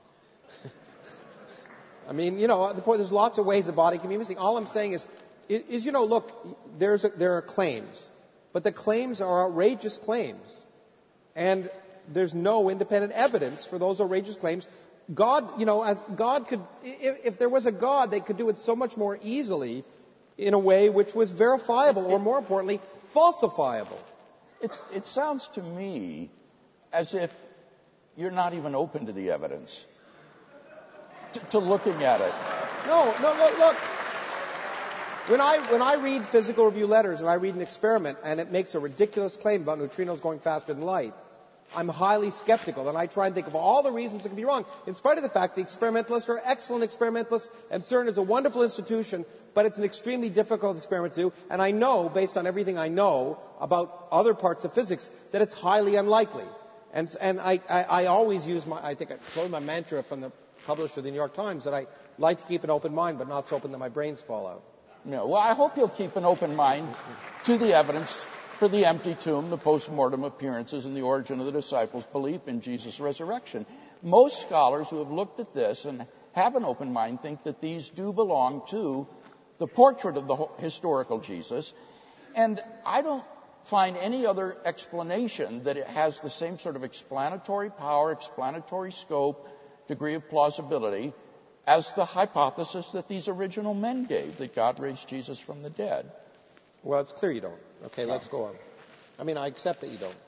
I mean, you know, the point, there's lots of ways the body can be missing. All I'm saying is, is you know, look, there's a, there are claims, but the claims are outrageous claims, and there's no independent evidence for those outrageous claims God, you know, as God could, if, if there was a God, they could do it so much more easily in a way which was verifiable, or more importantly, falsifiable. It, it sounds to me as if you're not even open to the evidence, to, to looking at it. No, no, look, look. When I, when I read physical review letters and I read an experiment and it makes a ridiculous claim about neutrinos going faster than light, I'm highly skeptical, and I try and think of all the reasons it could be wrong, in spite of the fact the experimentalists are excellent experimentalists, and CERN is a wonderful institution, but it's an extremely difficult experiment to do, and I know, based on everything I know about other parts of physics, that it's highly unlikely. And, and I, I, I always use my, I think I quote my mantra from the publisher of the New York Times, that I like to keep an open mind, but not so open that my brains fall out. No, well, I hope you'll keep an open mind to the evidence for the empty tomb, the post-mortem appearances, and the origin of the disciples' belief in Jesus' resurrection. Most scholars who have looked at this and have an open mind think that these do belong to the portrait of the historical Jesus, and I don't find any other explanation that it has the same sort of explanatory power, explanatory scope, degree of plausibility as the hypothesis that these original men gave, that God raised Jesus from the dead. Well, it's clear you don't. Okay, yeah. Let's go on. I mean, I accept that you don't.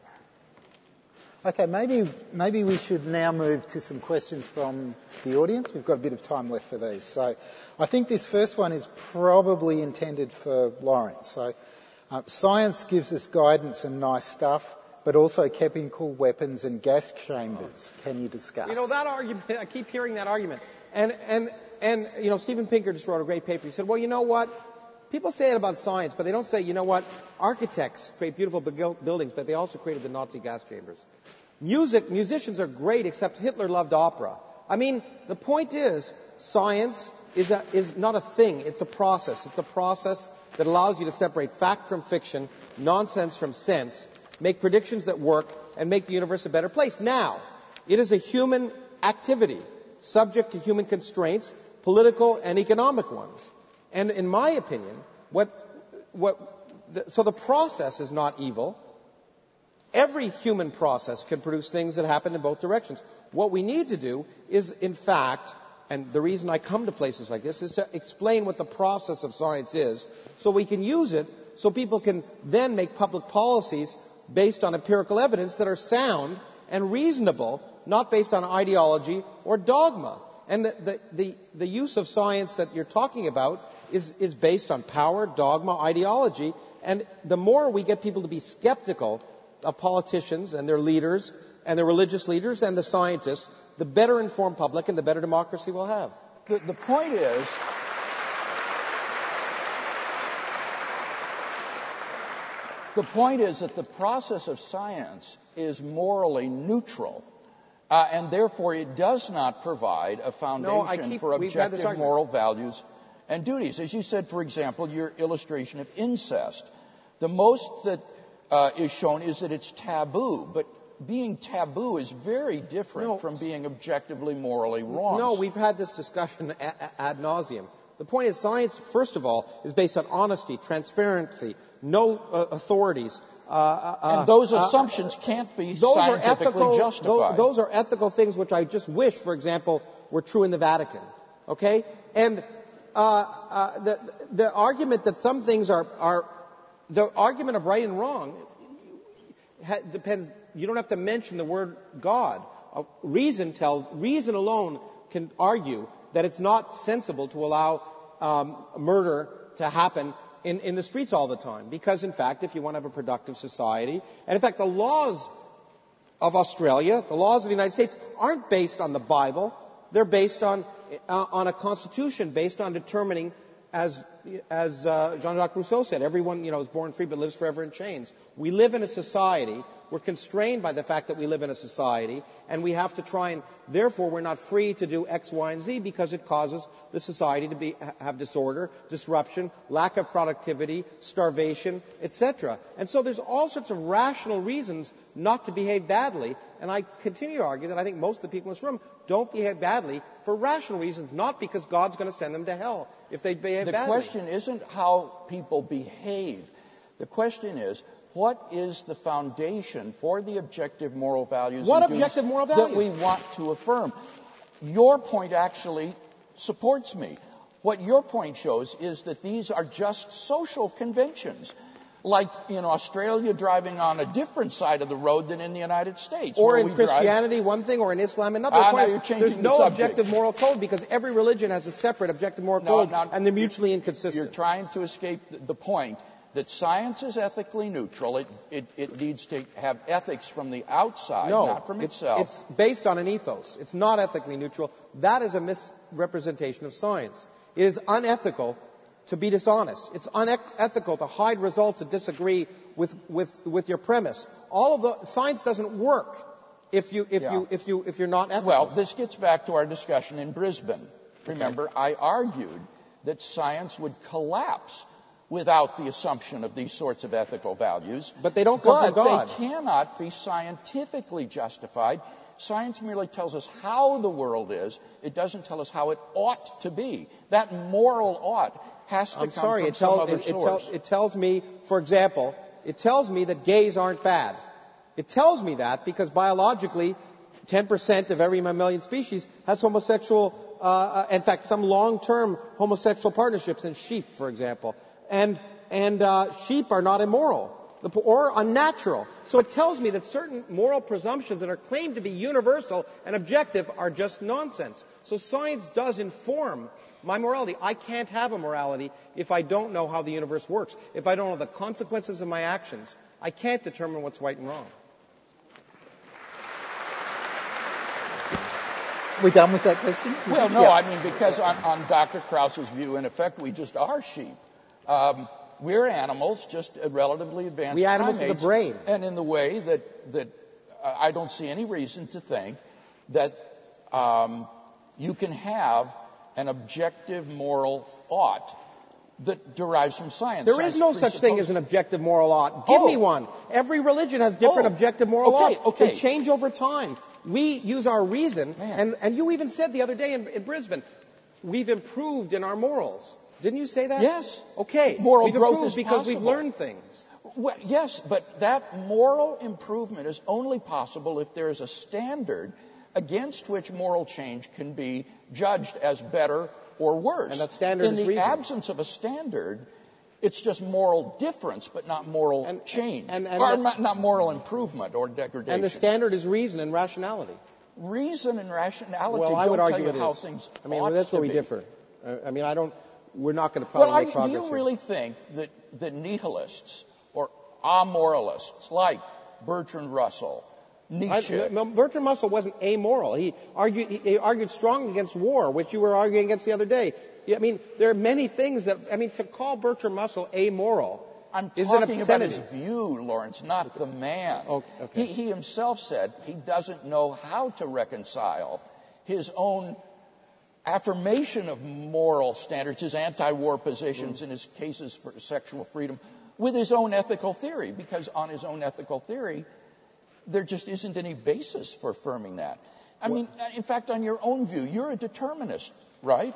Okay, maybe maybe we should now move to some questions from the audience. We've got a bit of time left for these. So I think this first one is probably intended for Lawrence. So uh, science gives us guidance and nice stuff, but also chemical weapons and gas chambers. Can you discuss? You know, that argument, I keep hearing that argument. And, and, and you know, Steven Pinker just wrote a great paper. He said, well, you know what? People say it about science, but they don't say, you know what? Architects create beautiful buildings, but they also created the Nazi gas chambers. Music, musicians are great, except Hitler loved opera. I mean, the point is, science is, a, is not a thing. It's a process. It's a process that allows you to separate fact from fiction, nonsense from sense, make predictions that work, and make the universe a better place. Now, it is a human activity, subject to human constraints, political and economic ones. And in my opinion, what, what, the, so the process is not evil. Every human process can produce things that happen in both directions. What we need to do is, in fact, and the reason I come to places like this is to explain what the process of science is, so we can use it, so people can then make public policies based on empirical evidence that are sound and reasonable, not based on ideology or dogma. And the, the, the, the use of science that you're talking about is, is based on power, dogma, ideology. And the more we get people to be skeptical of politicians and their leaders and their religious leaders and the scientists, the better informed public and the better democracy we'll have. The, the point is, the point is that the process of science is morally neutral. Uh, and therefore, it does not provide a foundation no, keep, for objective moral values and duties. As you said, for example, your illustration of incest. The most that uh, is shown is that it's taboo, but being taboo is very different no, from being objectively morally wrong. No, we've had this discussion ad, ad nauseum. The point is, science, first of all, is based on honesty, transparency, no uh, authorities. Uh, uh, and those uh, assumptions uh, can't be those scientifically are ethical, justified. Those, those are ethical things which I just wish, for example, were true in the Vatican. Okay? And uh, uh, the, the argument that some things are, are the argument of right and wrong ha- depends. You don't have to mention the word God. Uh, reason tells, reason alone can argue that it's not sensible to allow um, murder to happen In, in the streets all the time. Because, in fact, if you want to have a productive society, and in fact, the laws of Australia, the laws of the United States, aren't based on the Bible. They're based on, uh, on a constitution, based on determining, as, as uh, Jean-Jacques Rousseau said, everyone, you know, is born free but lives forever in chains. We live in a society. We're constrained by the fact that we live in a society, and we have to try and, therefore, we're not free to do X, Y, and Z because it causes the society to be, have disorder, disruption, lack of productivity, starvation, et cetera. And so there's all sorts of rational reasons not to behave badly, and I continue to argue that I think most of the people in this room don't behave badly for rational reasons, not because God's going to send them to hell if they behave the badly. The question isn't how people behave. The question is, what is the foundation for the objective moral values what and objective moral values? that we want to affirm? your point actually supports me. What your point shows is that these are just social conventions, like in Australia driving on a different side of the road than in the United States. Or where in we Christianity, drive... one thing, or in Islam, another. Ah, The point now is, you're changing there's the no subject. objective moral code because every religion has a separate objective moral No, code, not- and they're mutually inconsistent. You're trying to escape the point that science is ethically neutral. It, it, it needs to have ethics from the outside, no, not from it's, itself. it's based on an ethos. It's not ethically neutral. That is a misrepresentation of science. It is unethical to be dishonest. It's unethical to hide results that disagree with, with, with your premise. All of the science doesn't work if you if Yeah. you if you if you're not ethical. Well, this gets back to our discussion in Brisbane. Remember, I argued that science would collapse without the assumption of these sorts of ethical values. But they don't come but from God. They cannot be scientifically justified. Science merely tells us how the world is. It doesn't tell us how it ought to be. That moral ought has to I'm come sorry, from it, some tell, other it, it, source. tell, it tells me, for example, it tells me that gays aren't bad. It tells me that because biologically, ten percent of every mammalian species has homosexual, uh, uh, in fact, some long-term homosexual partnerships in sheep, for example. And, and uh, sheep are not immoral or unnatural. So it tells me that certain moral presumptions that are claimed to be universal and objective are just nonsense. So science does inform my morality. I can't have a morality if I don't know how the universe works. If I don't know the consequences of my actions, I can't determine what's right and wrong. We done with that question? Well, no, Yeah. I mean, because on, on Doctor Krause's view, in effect, we just are sheep. Um, we're animals, just relatively advanced We animals with a primates, brain. and in the way that, that uh, I don't see any reason to think that um, you can have an objective moral ought that derives from science. There Science is no such thing as an objective moral ought. Give Oh. me one. Every religion has different Oh. objective moral Okay, oughts. okay. They change over time. We use our reason, Man. and, and you even said the other day in, in Brisbane, we've improved in our morals. Didn't you say that? Yes. Okay. Moral we've growth improved is because we've possible. learned things. Well, yes, but that moral improvement is only possible if there is a standard against which moral change can be judged as better or worse. And that standard In is the reason. absence of a standard, it's just moral difference, but not moral And- change, and- and or the- not, not moral improvement or degradation. And the standard is reason and rationality. Reason and rationality Well, I don't would tell argue you it how is. things I mean, ought that's where to we be. differ. Uh, I mean, I don't. We're not going to probably Well, I make mean, progress do you here. really think that, that nihilists or amoralists like Bertrand Russell, Nietzsche, I, no, Bertrand Russell wasn't amoral. He argued, he, he argued strongly against war, which you were arguing against the other day. I mean, there are many things that, I mean, to call Bertrand Russell amoral I'm is an talking about obscenity. his view, Lawrence, not the man. Oh, okay. He, he himself said he doesn't know how to reconcile his own affirmation of moral standards, his anti-war positions in his cases for sexual freedom, with his own ethical theory, because on his own ethical theory, there just isn't any basis for affirming that. I mean, in fact, on your own view, you're a determinist, right?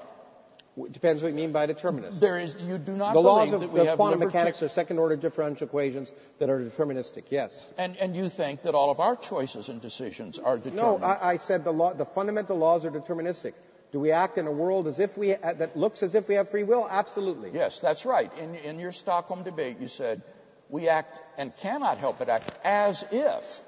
It depends what you mean by determinist. There is, you do not The laws believe of that we the have quantum liberty- mechanics are second-order differential equations that are deterministic, yes. And, and you think that all of our choices and decisions are No, determined. I, I said the, law, the fundamental laws are deterministic. Do we act in a world as if we, uh, that looks as if we have free will? Absolutely. Yes, that's right. In, in your Stockholm debate, you said, we act and cannot help but act as if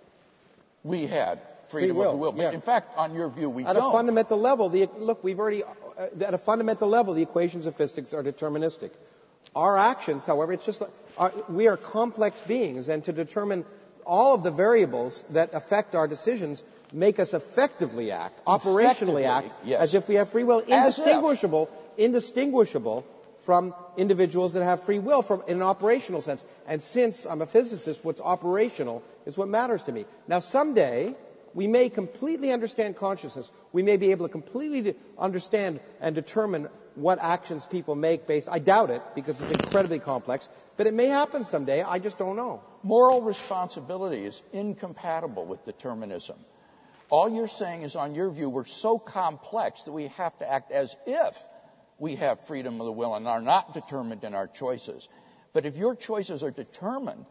we had freedom Free will, of the will. But yeah. in fact, on your view, we At don't. a fundamental level, the, look, we've already, uh, at a fundamental level, the equations of physics are deterministic. Our actions, however, it's just, our, we are complex beings, and to determine all of the variables that affect our decisions make us effectively act, operationally Effectively, act, yes. as if we have free will, As if. indistinguishable, indistinguishable from individuals that have free will from, in an operational sense. And since I'm a physicist, what's operational is what matters to me. Now, someday, we may completely understand consciousness. We may be able to completely de- understand and determine what actions people make based. I doubt it because it's incredibly complex, but it may happen someday. I just don't know. Moral responsibility is incompatible with determinism. All you're saying is, on your view, we're so complex that we have to act as if we have freedom of the will and are not determined in our choices. But if your choices are determined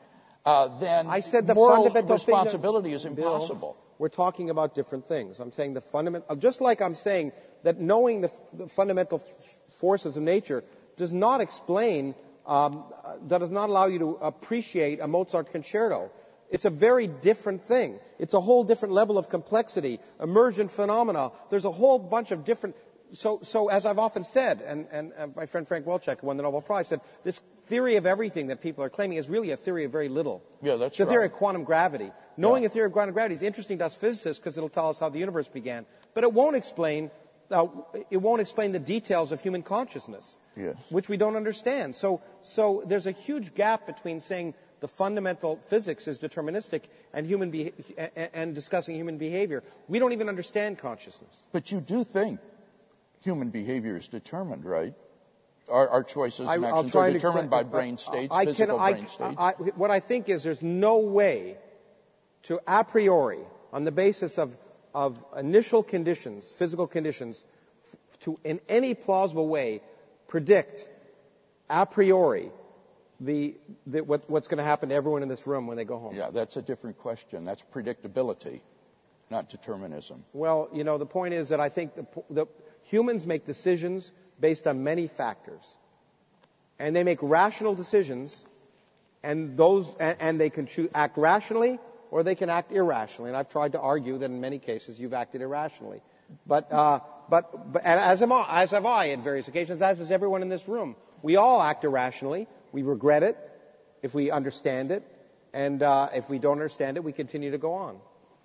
uh, then I said the moral fundamental responsibility thing, is Bill, impossible. We're talking about different things. I'm saying the fundamental, just like I'm saying that knowing the, the fundamental f- forces of nature does not explain, um, that does not allow you to appreciate a Mozart concerto. It's a very different thing. It's a whole different level of complexity, emergent phenomena. There's a whole bunch of different. So, so as I've often said, and, and, and my friend Frank Wilczek, who won the Nobel Prize, said this theory of everything that people are claiming is really a theory of very little. Yeah, that's It's a right. theory of quantum gravity. Knowing Yeah. a theory of quantum gravity is interesting to us physicists because it'll tell us how the universe began, but it won't explain. Uh, it won't explain the details of human consciousness, Yes. which we don't understand. So, so there's a huge gap between saying the fundamental physics is deterministic and human be- and discussing human behavior. We don't even understand consciousness. But you do think human behavior is determined, right? Our, our choices and I, I'll actions try are and determined explain- by brain states, I physical can, I, brain states. I, I, what I think is there's no way to a priori, on the basis of, of initial conditions, physical conditions, f- to in any plausible way predict a priori the, the what, what's going to happen to everyone in this room when they go home. Yeah, that's a different question. That's predictability, not determinism. Well, you know, the point is that I think the, the humans make decisions based on many factors, and they make rational decisions, and those and, and they can choose, act rationally or they can act irrationally. And I've tried to argue that in many cases you've acted irrationally, but uh, but, but and as am I, as have I at various occasions, as is everyone in this room. We all act irrationally. We regret it if we understand it, and uh, if we don't understand it, we continue to go on.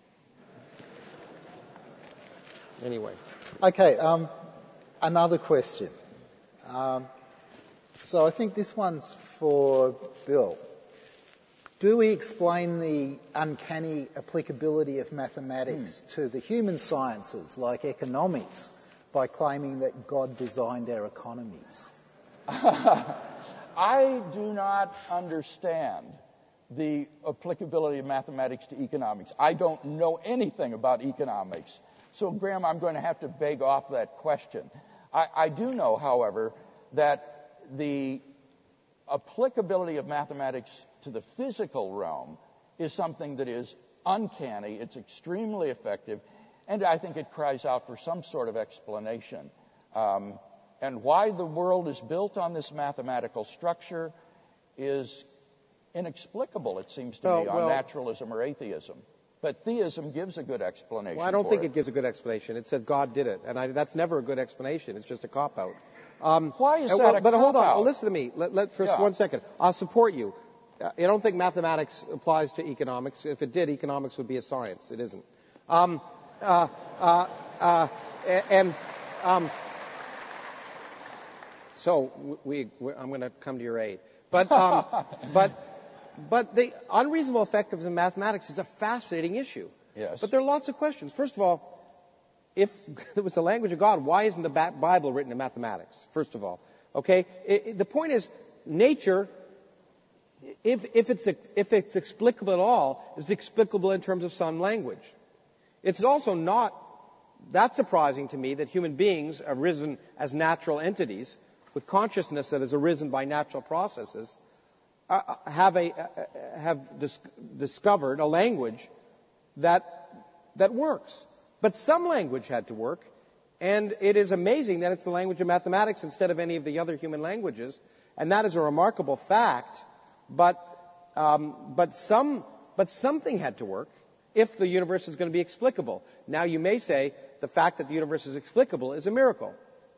Anyway. Okay, um, another question. Um, so I think this one's for Bill. Do we explain the uncanny applicability of mathematics Hmm. to the human sciences, like economics, by claiming that God designed our economies? I do not understand the applicability of mathematics to economics. I don't know anything about economics. So, Graham, I'm going to have to beg off that question. I, I do know, however, that the applicability of mathematics to the physical realm is something that is uncanny. It's extremely effective, and I think it cries out for some sort of explanation. Um, and why the world is built on this mathematical structure is inexplicable, it seems to Well, me, on well- naturalism or atheism. But theism gives a good explanation. Well, I don't for think it. it gives a good explanation. It says God did it, and I, that's never a good explanation. It's just a cop-out. Um, Why is uh, that well, a But hold on. cop-out? Well, listen to me. Let, let, for Yeah. one second. I'll support you. Uh, I don't think mathematics applies to economics. If it did, economics would be a science. It isn't. Um, uh, uh, uh, and um, so we, we, I'm going to come to your aid. But, um, but, but the unreasonable effectiveness of mathematics is a fascinating issue. Yes. But there are lots of questions. First of all, if it was the language of God, why isn't the Bible written in mathematics? First of all, okay. It, it, the point is, nature, if, if it's if it's explicable at all, is explicable in terms of some language. It's also not that surprising to me that human beings have arisen as natural entities with consciousness that has arisen by natural processes, uh, have a uh, have dis- discovered a language that that works. But some language had to work, and it is amazing that it's the language of mathematics instead of any of the other human languages, and that is a remarkable fact. But um, but some but something had to work if the universe is going to be explicable. Now you may say the fact that the universe is explicable is a miracle,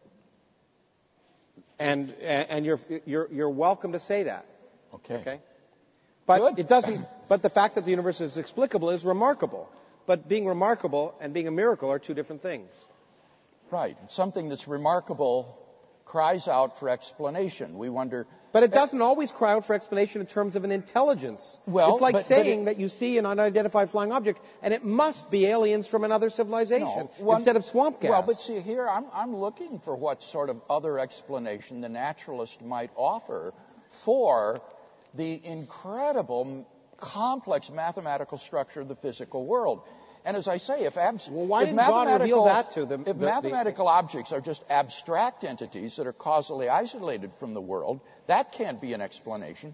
and and you're you're you're welcome to say that. Okay. Okay. But Good. it doesn't. But the fact that the universe is explicable is remarkable. But being remarkable and being a miracle are two different things. Right. Something that's remarkable cries out for explanation. We wonder. But it doesn't always cry out for explanation in terms of an intelligence. Well, it's like but- but saying it- that you see an unidentified flying object and it must be aliens from another civilization No, one- instead of swamp gas. Well, but see here, I'm, I'm looking for what sort of other explanation the naturalist might offer for the incredible, complex mathematical structure of the physical world. And as I say, if, abs- Well, why if didn't God reveal mathematical, that to them? if The- the- mathematical objects are just abstract entities that are causally isolated from the world, that can't be an explanation.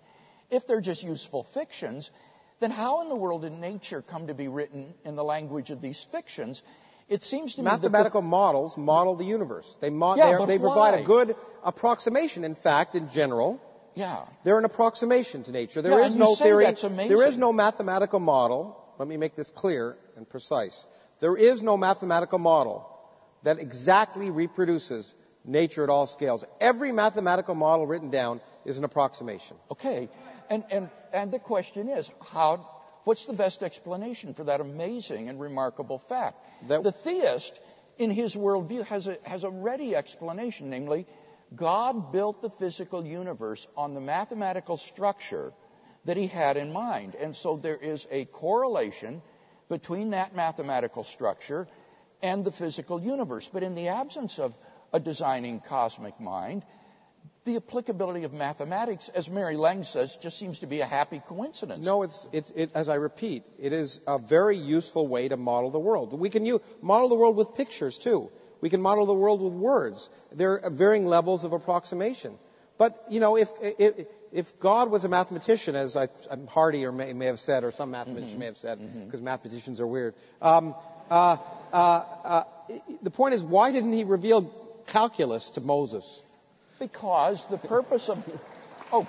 If they're just useful fictions, then how in the world did nature come to be written in the language of these fictions? It seems to me Mathematical that the, models model the universe. They, mo- Yeah, they, are- but they why? provide a good approximation. In fact, in general, yeah, they're an approximation to nature. There Yeah, is and you no say theory. that's amazing. There is no mathematical model. Let me make this clear and precise. There is no mathematical model that exactly reproduces nature at all scales. Every mathematical model written down is an approximation. okay. And, and, and the question is, how, what's the best explanation for that amazing and remarkable fact? That- the theist, in his worldview, has a, has a ready explanation, namely, God built the physical universe on the mathematical structure that he had in mind. And so there is a correlation between that mathematical structure and the physical universe. But in the absence of a designing cosmic mind, the applicability of mathematics, as Mary Lang says, just seems to be a happy coincidence. No, it's, it's, it, as I repeat, it is a very useful way to model the world. We can use, model the world with pictures, too. We can model the world with words. There are varying levels of approximation. But, you know, if, if, if God was a mathematician, as I, Hardy or may, may have said, or some mathematician Mm-hmm. may have said, Mm-hmm. because mathematicians are weird, um, uh, uh, uh, the point is, why didn't he reveal calculus to Moses? Because the purpose of... Oh.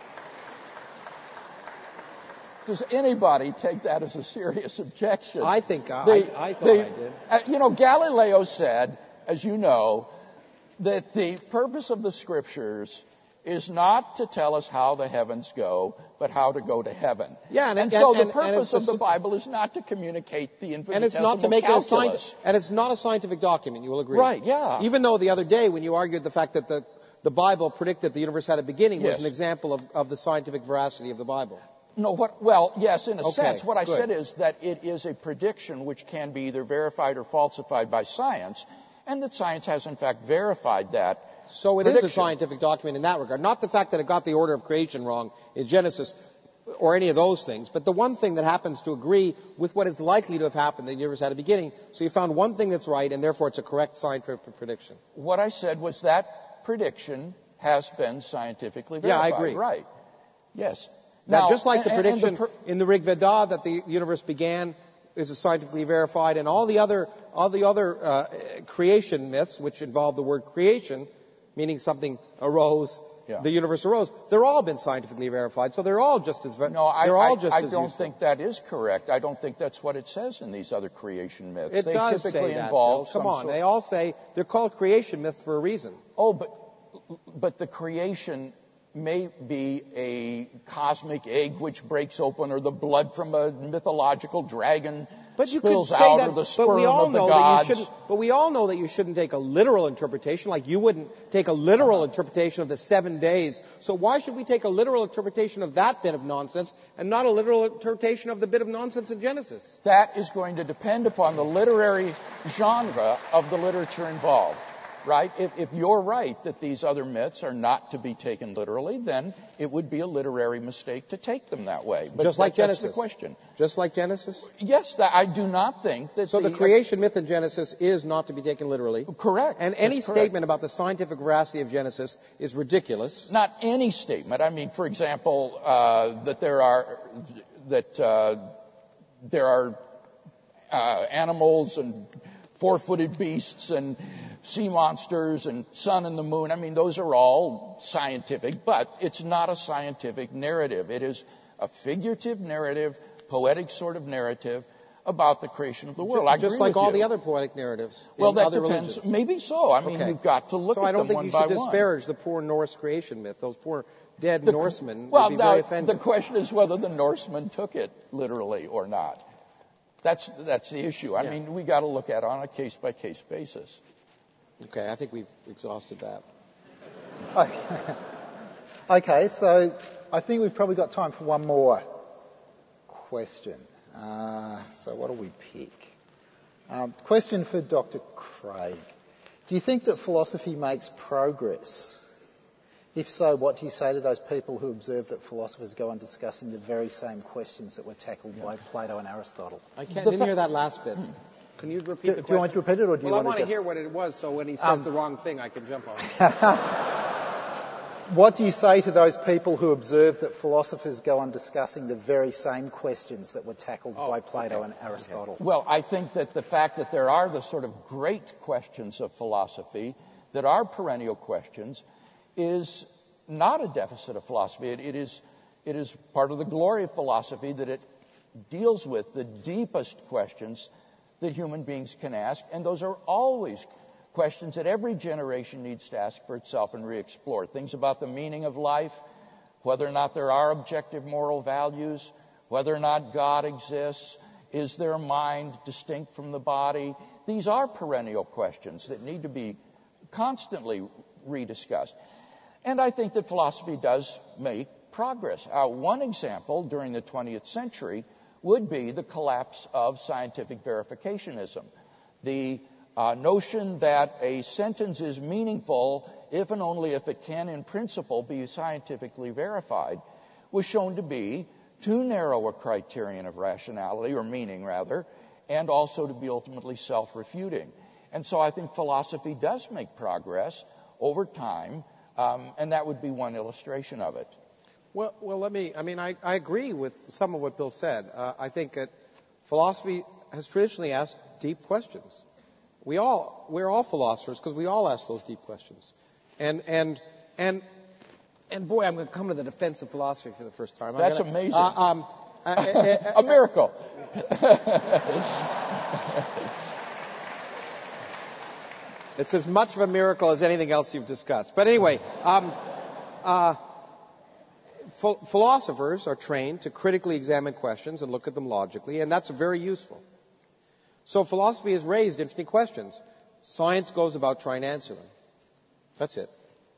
Does anybody take that as a serious objection? I think I, They- I, I thought they- I did. uh, you know, Galileo said, as you know, that the purpose of the scriptures is not to tell us how the heavens go, but how to go to heaven. Yeah, and- and, and- so the and- and purpose it's of the the- Bible is not to communicate the And infinitesimal it's not to make it a calculus. scientific, and it's not a scientific document, you will agree. Right, yeah. Even though the other day when you argued the fact that the, the Bible predicted the universe had a beginning was Yes. an example of, of the scientific veracity of the Bible. No, what, well, yes, in a Okay, sense. What I good. said is that it is a prediction which can be either verified or falsified by science, and that science has in fact verified that. So it is prediction. a scientific document in that regard. Not the fact that it got the order of creation wrong in Genesis or any of those things, but the one thing that happens to agree with what is likely to have happened, the universe had a beginning. So you found one thing that's right, and therefore it's a correct scientific prediction. What I said was that prediction has been scientifically Yeah, I verified. agree. Right. Yes. Now, just like the and- and prediction the per- in the Rig Veda that the universe began is scientifically verified, and all the other all the other uh, creation myths, which involve the word creation, meaning something arose, Yeah. the universe arose, they're all been scientifically verified. So they're all just as ver- No, I, they're all I, just I as don't useful. think that is correct. I don't think that's what it says in these other creation myths. It they does typically say that. involve Bill. Come some on, sort- they all say they're called creation myths for a reason. Oh, but but the creation may be a cosmic egg which breaks open, or the blood from a mythological dragon But you could spills say out, that, or the but sperm we all of the know gods. that you shouldn't. But we all know that you shouldn't take a literal interpretation, like you wouldn't take a literal interpretation of the seven days. So why should we take a literal interpretation of that bit of nonsense and not a literal interpretation of the bit of nonsense in Genesis? That is going to depend upon the literary genre of the literature involved, right? If, if you're right that these other myths are not to be taken literally, then it would be a literary mistake to take them that way. But Just like that- Genesis. That's the question. Just like Genesis. Yes, that, I do not think that So the creation myth in Genesis is not to be taken literally. correct. And any That's correct. statement about the scientific veracity of Genesis is ridiculous. Not any statement. I mean, for example, uh, that there are that uh, there are uh, animals and four-footed beasts and sea monsters and sun and the moon. I mean, those are all scientific, but it's not a scientific narrative. It is a figurative narrative, poetic sort of narrative about the creation of the world. I Just agree like with all you. the other poetic narratives Well, in that other depends. religions. Maybe so. I mean, Okay. you've got to look So at I don't them think one you by should one. disparage the poor Norse creation myth. Those poor dead The- Norsemen well, would be now, very offended. the question is whether the Norsemen took it literally or not. That's that's the issue. I Yeah. mean, we got to look at it on a case by case basis. Okay, I think we've exhausted that. Okay. Okay, so I think we've probably got time for one more question. Uh, so what do we pick? Um, question for Doctor Craig. Do you think that philosophy makes progress? If so, what do you say to those people who observe that philosophers go on discussing the very same questions that were tackled by Plato and Aristotle? I can't, The didn't fa- hear that last bit. Can you repeat Do, the do you question? want to repeat it, or do you well, I want want to to just... hear what it was, so when he says Um, the wrong thing, I can jump on it. what do you say to those people who observe that philosophers go on discussing the very same questions that were tackled oh, by Plato okay. and Aristotle? Okay. Well, I think that the fact that there are the sort of great questions of philosophy that are perennial questions is not a deficit of philosophy. It, it is it is part of the glory of philosophy that it deals with the deepest questions that human beings can ask, and those are always questions that every generation needs to ask for itself and re-explore. Things about the meaning of life, whether or not there are objective moral values, whether or not God exists, is there a mind distinct from the body? These are perennial questions that need to be constantly rediscussed. And I think that philosophy does make progress. Uh, one example during the twentieth century would be the collapse of scientific verificationism. The uh, notion that a sentence is meaningful if and only if it can, in principle, be scientifically verified, was shown to be too narrow a criterion of rationality, or meaning rather, and also to be ultimately self-refuting. And so I think philosophy does make progress over time, um, and that would be one illustration of it. Well, well, let me, I mean, I, I agree with some of what Bill said. Uh, I think that philosophy has traditionally asked deep questions. We all, we're all philosophers because we all ask those deep questions. And, and, and, and boy, I'm going to come to the defense of philosophy for the first time. I'm That's gonna, amazing. Uh, um, uh, uh, a miracle. It's as much of a miracle as anything else you've discussed. But anyway, um, uh, ph- philosophers are trained to critically examine questions and look at them logically, and that's very useful. So philosophy has raised interesting questions. Science goes about trying to answer them. That's it.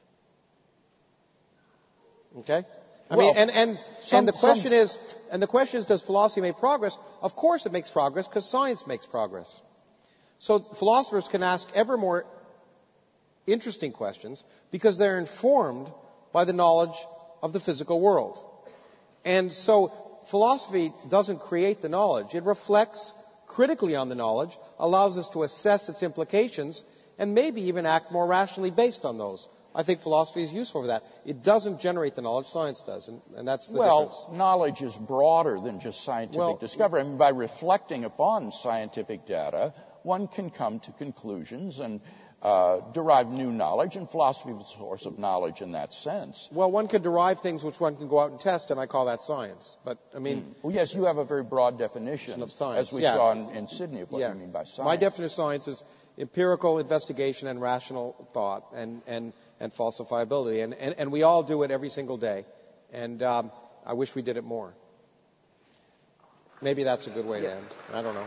Okay? I well, mean, and, and, some, and the question some... is, and the question is, does philosophy make progress? Of course it makes progress because science makes progress. So philosophers can ask ever more interesting questions because they're informed by the knowledge of the physical world. And so philosophy doesn't create the knowledge. It reflects critically on the knowledge, allows us to assess its implications, and maybe even act more rationally based on those. I think philosophy is useful for that. It doesn't generate the knowledge, science does, and, and that's the well, difference. Well, knowledge is broader than just scientific well, discovery. I mean, by reflecting upon scientific data, one can come to conclusions and uh, derive new knowledge, and philosophy is a source of knowledge in that sense. Well, one can derive things which one can go out and test, and I call that science. But, I mean... Mm. Well, yes, you have a very broad definition of science, as we yeah. saw in, in Sydney, of what yeah. you mean by science. My definition of science is empirical investigation and rational thought and, and, and falsifiability. And, and, and we all do it every single day. And um, I wish we did it more. Maybe that's a good way yeah. to end. I don't know.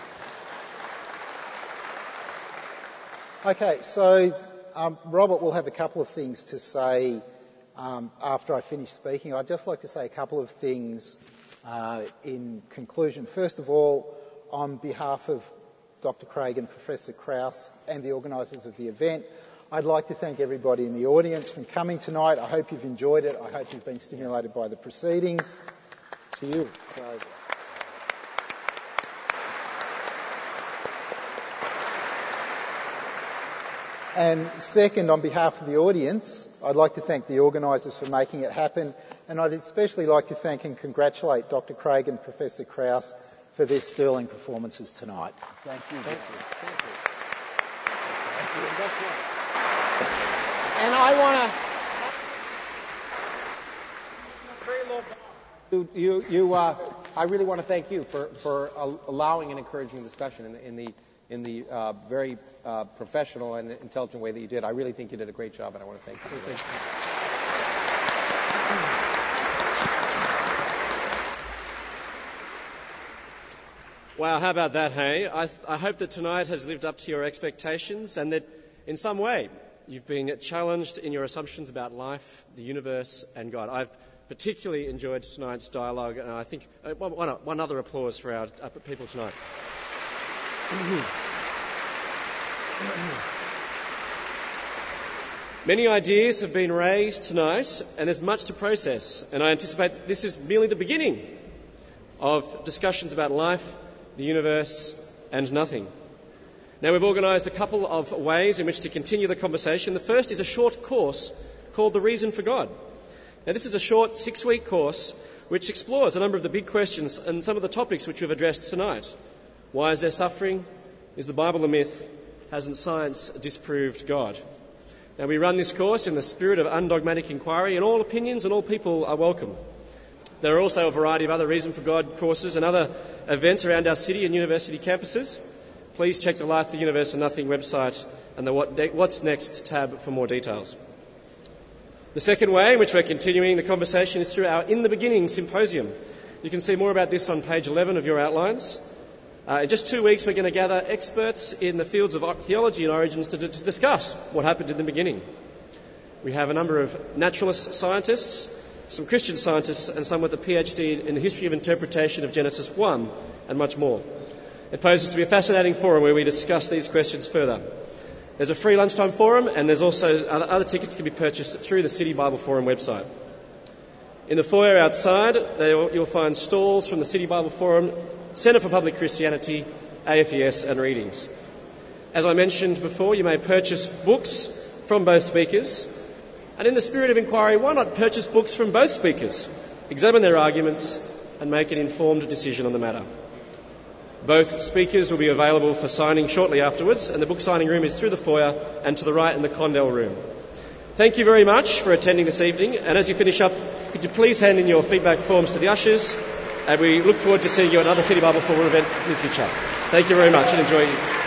Okay, so um, Robert will have a couple of things to say um, after I finish speaking. I'd just like to say a couple of things uh, in conclusion. First of all, on behalf of Doctor Craig and Professor Krauss and the organisers of the event, I'd like to thank everybody in the audience for coming tonight. I hope you've enjoyed it. I hope you've been stimulated by the proceedings. To you, Craig. And second, on behalf of the audience, I'd like to thank the organisers for making it happen, and I'd especially like to thank and congratulate Doctor Craig and Professor Krauss for their sterling performances tonight. Thank you. Thank you. Thank you. Thank you. And I want to... You, you, uh, I really want to thank you for, for uh, allowing and encouraging discussion in the, in the in the uh, very uh, professional and intelligent way that you did. I really think you did a great job, and I want to thank you. Thank you. Wow, how about that, hey? I, th- I hope that tonight has lived up to your expectations and that in some way you've been challenged in your assumptions about life, the universe, and God. I've particularly enjoyed tonight's dialogue, and I think uh, one, one other applause for our uh, people tonight. Many ideas have been raised tonight, and there's much to process, and I anticipate this is merely the beginning of discussions about life, the universe, and nothing. Now, we've organised a couple of ways in which to continue the conversation. The first is a short course called The Reason for God. Now, this is a short six-week course which explores a number of the big questions and some of the topics which we've addressed tonight. Why is there suffering? Is the Bible a myth? Hasn't science disproved God? Now, we run this course in the spirit of undogmatic inquiry, and all opinions and all people are welcome. There are also a variety of other Reason for God courses and other events around our city and university campuses. Please check the Life, the Universe and Nothing website and the What's Next tab for more details. The second way in which we're continuing the conversation is through our In the Beginning symposium. You can see more about this on page eleven of your outlines. Uh, in just two weeks, we're going to gather experts in the fields of theology and origins to, d- to discuss what happened in the beginning. We have a number of naturalist scientists, some Christian scientists, and some with a PhD in the history of interpretation of Genesis one, and much more. It poses to be a fascinating forum where we discuss these questions further. There's a free lunchtime forum, and there's also other, other tickets can be purchased through the City Bible Forum website. In the foyer outside, there you'll find stalls from the City Bible Forum, Centre for Public Christianity, A F E S and readings. As I mentioned before, you may purchase books from both speakers. And in the spirit of inquiry, why not purchase books from both speakers, examine their arguments and make an informed decision on the matter. Both speakers will be available for signing shortly afterwards, and the book signing room is through the foyer and to the right in the Condell room. Thank you very much for attending this evening, and as you finish up, could you please hand in your feedback forms to the ushers, and we look forward to seeing you at another City Bible Forum event in the future. Thank you very much and enjoy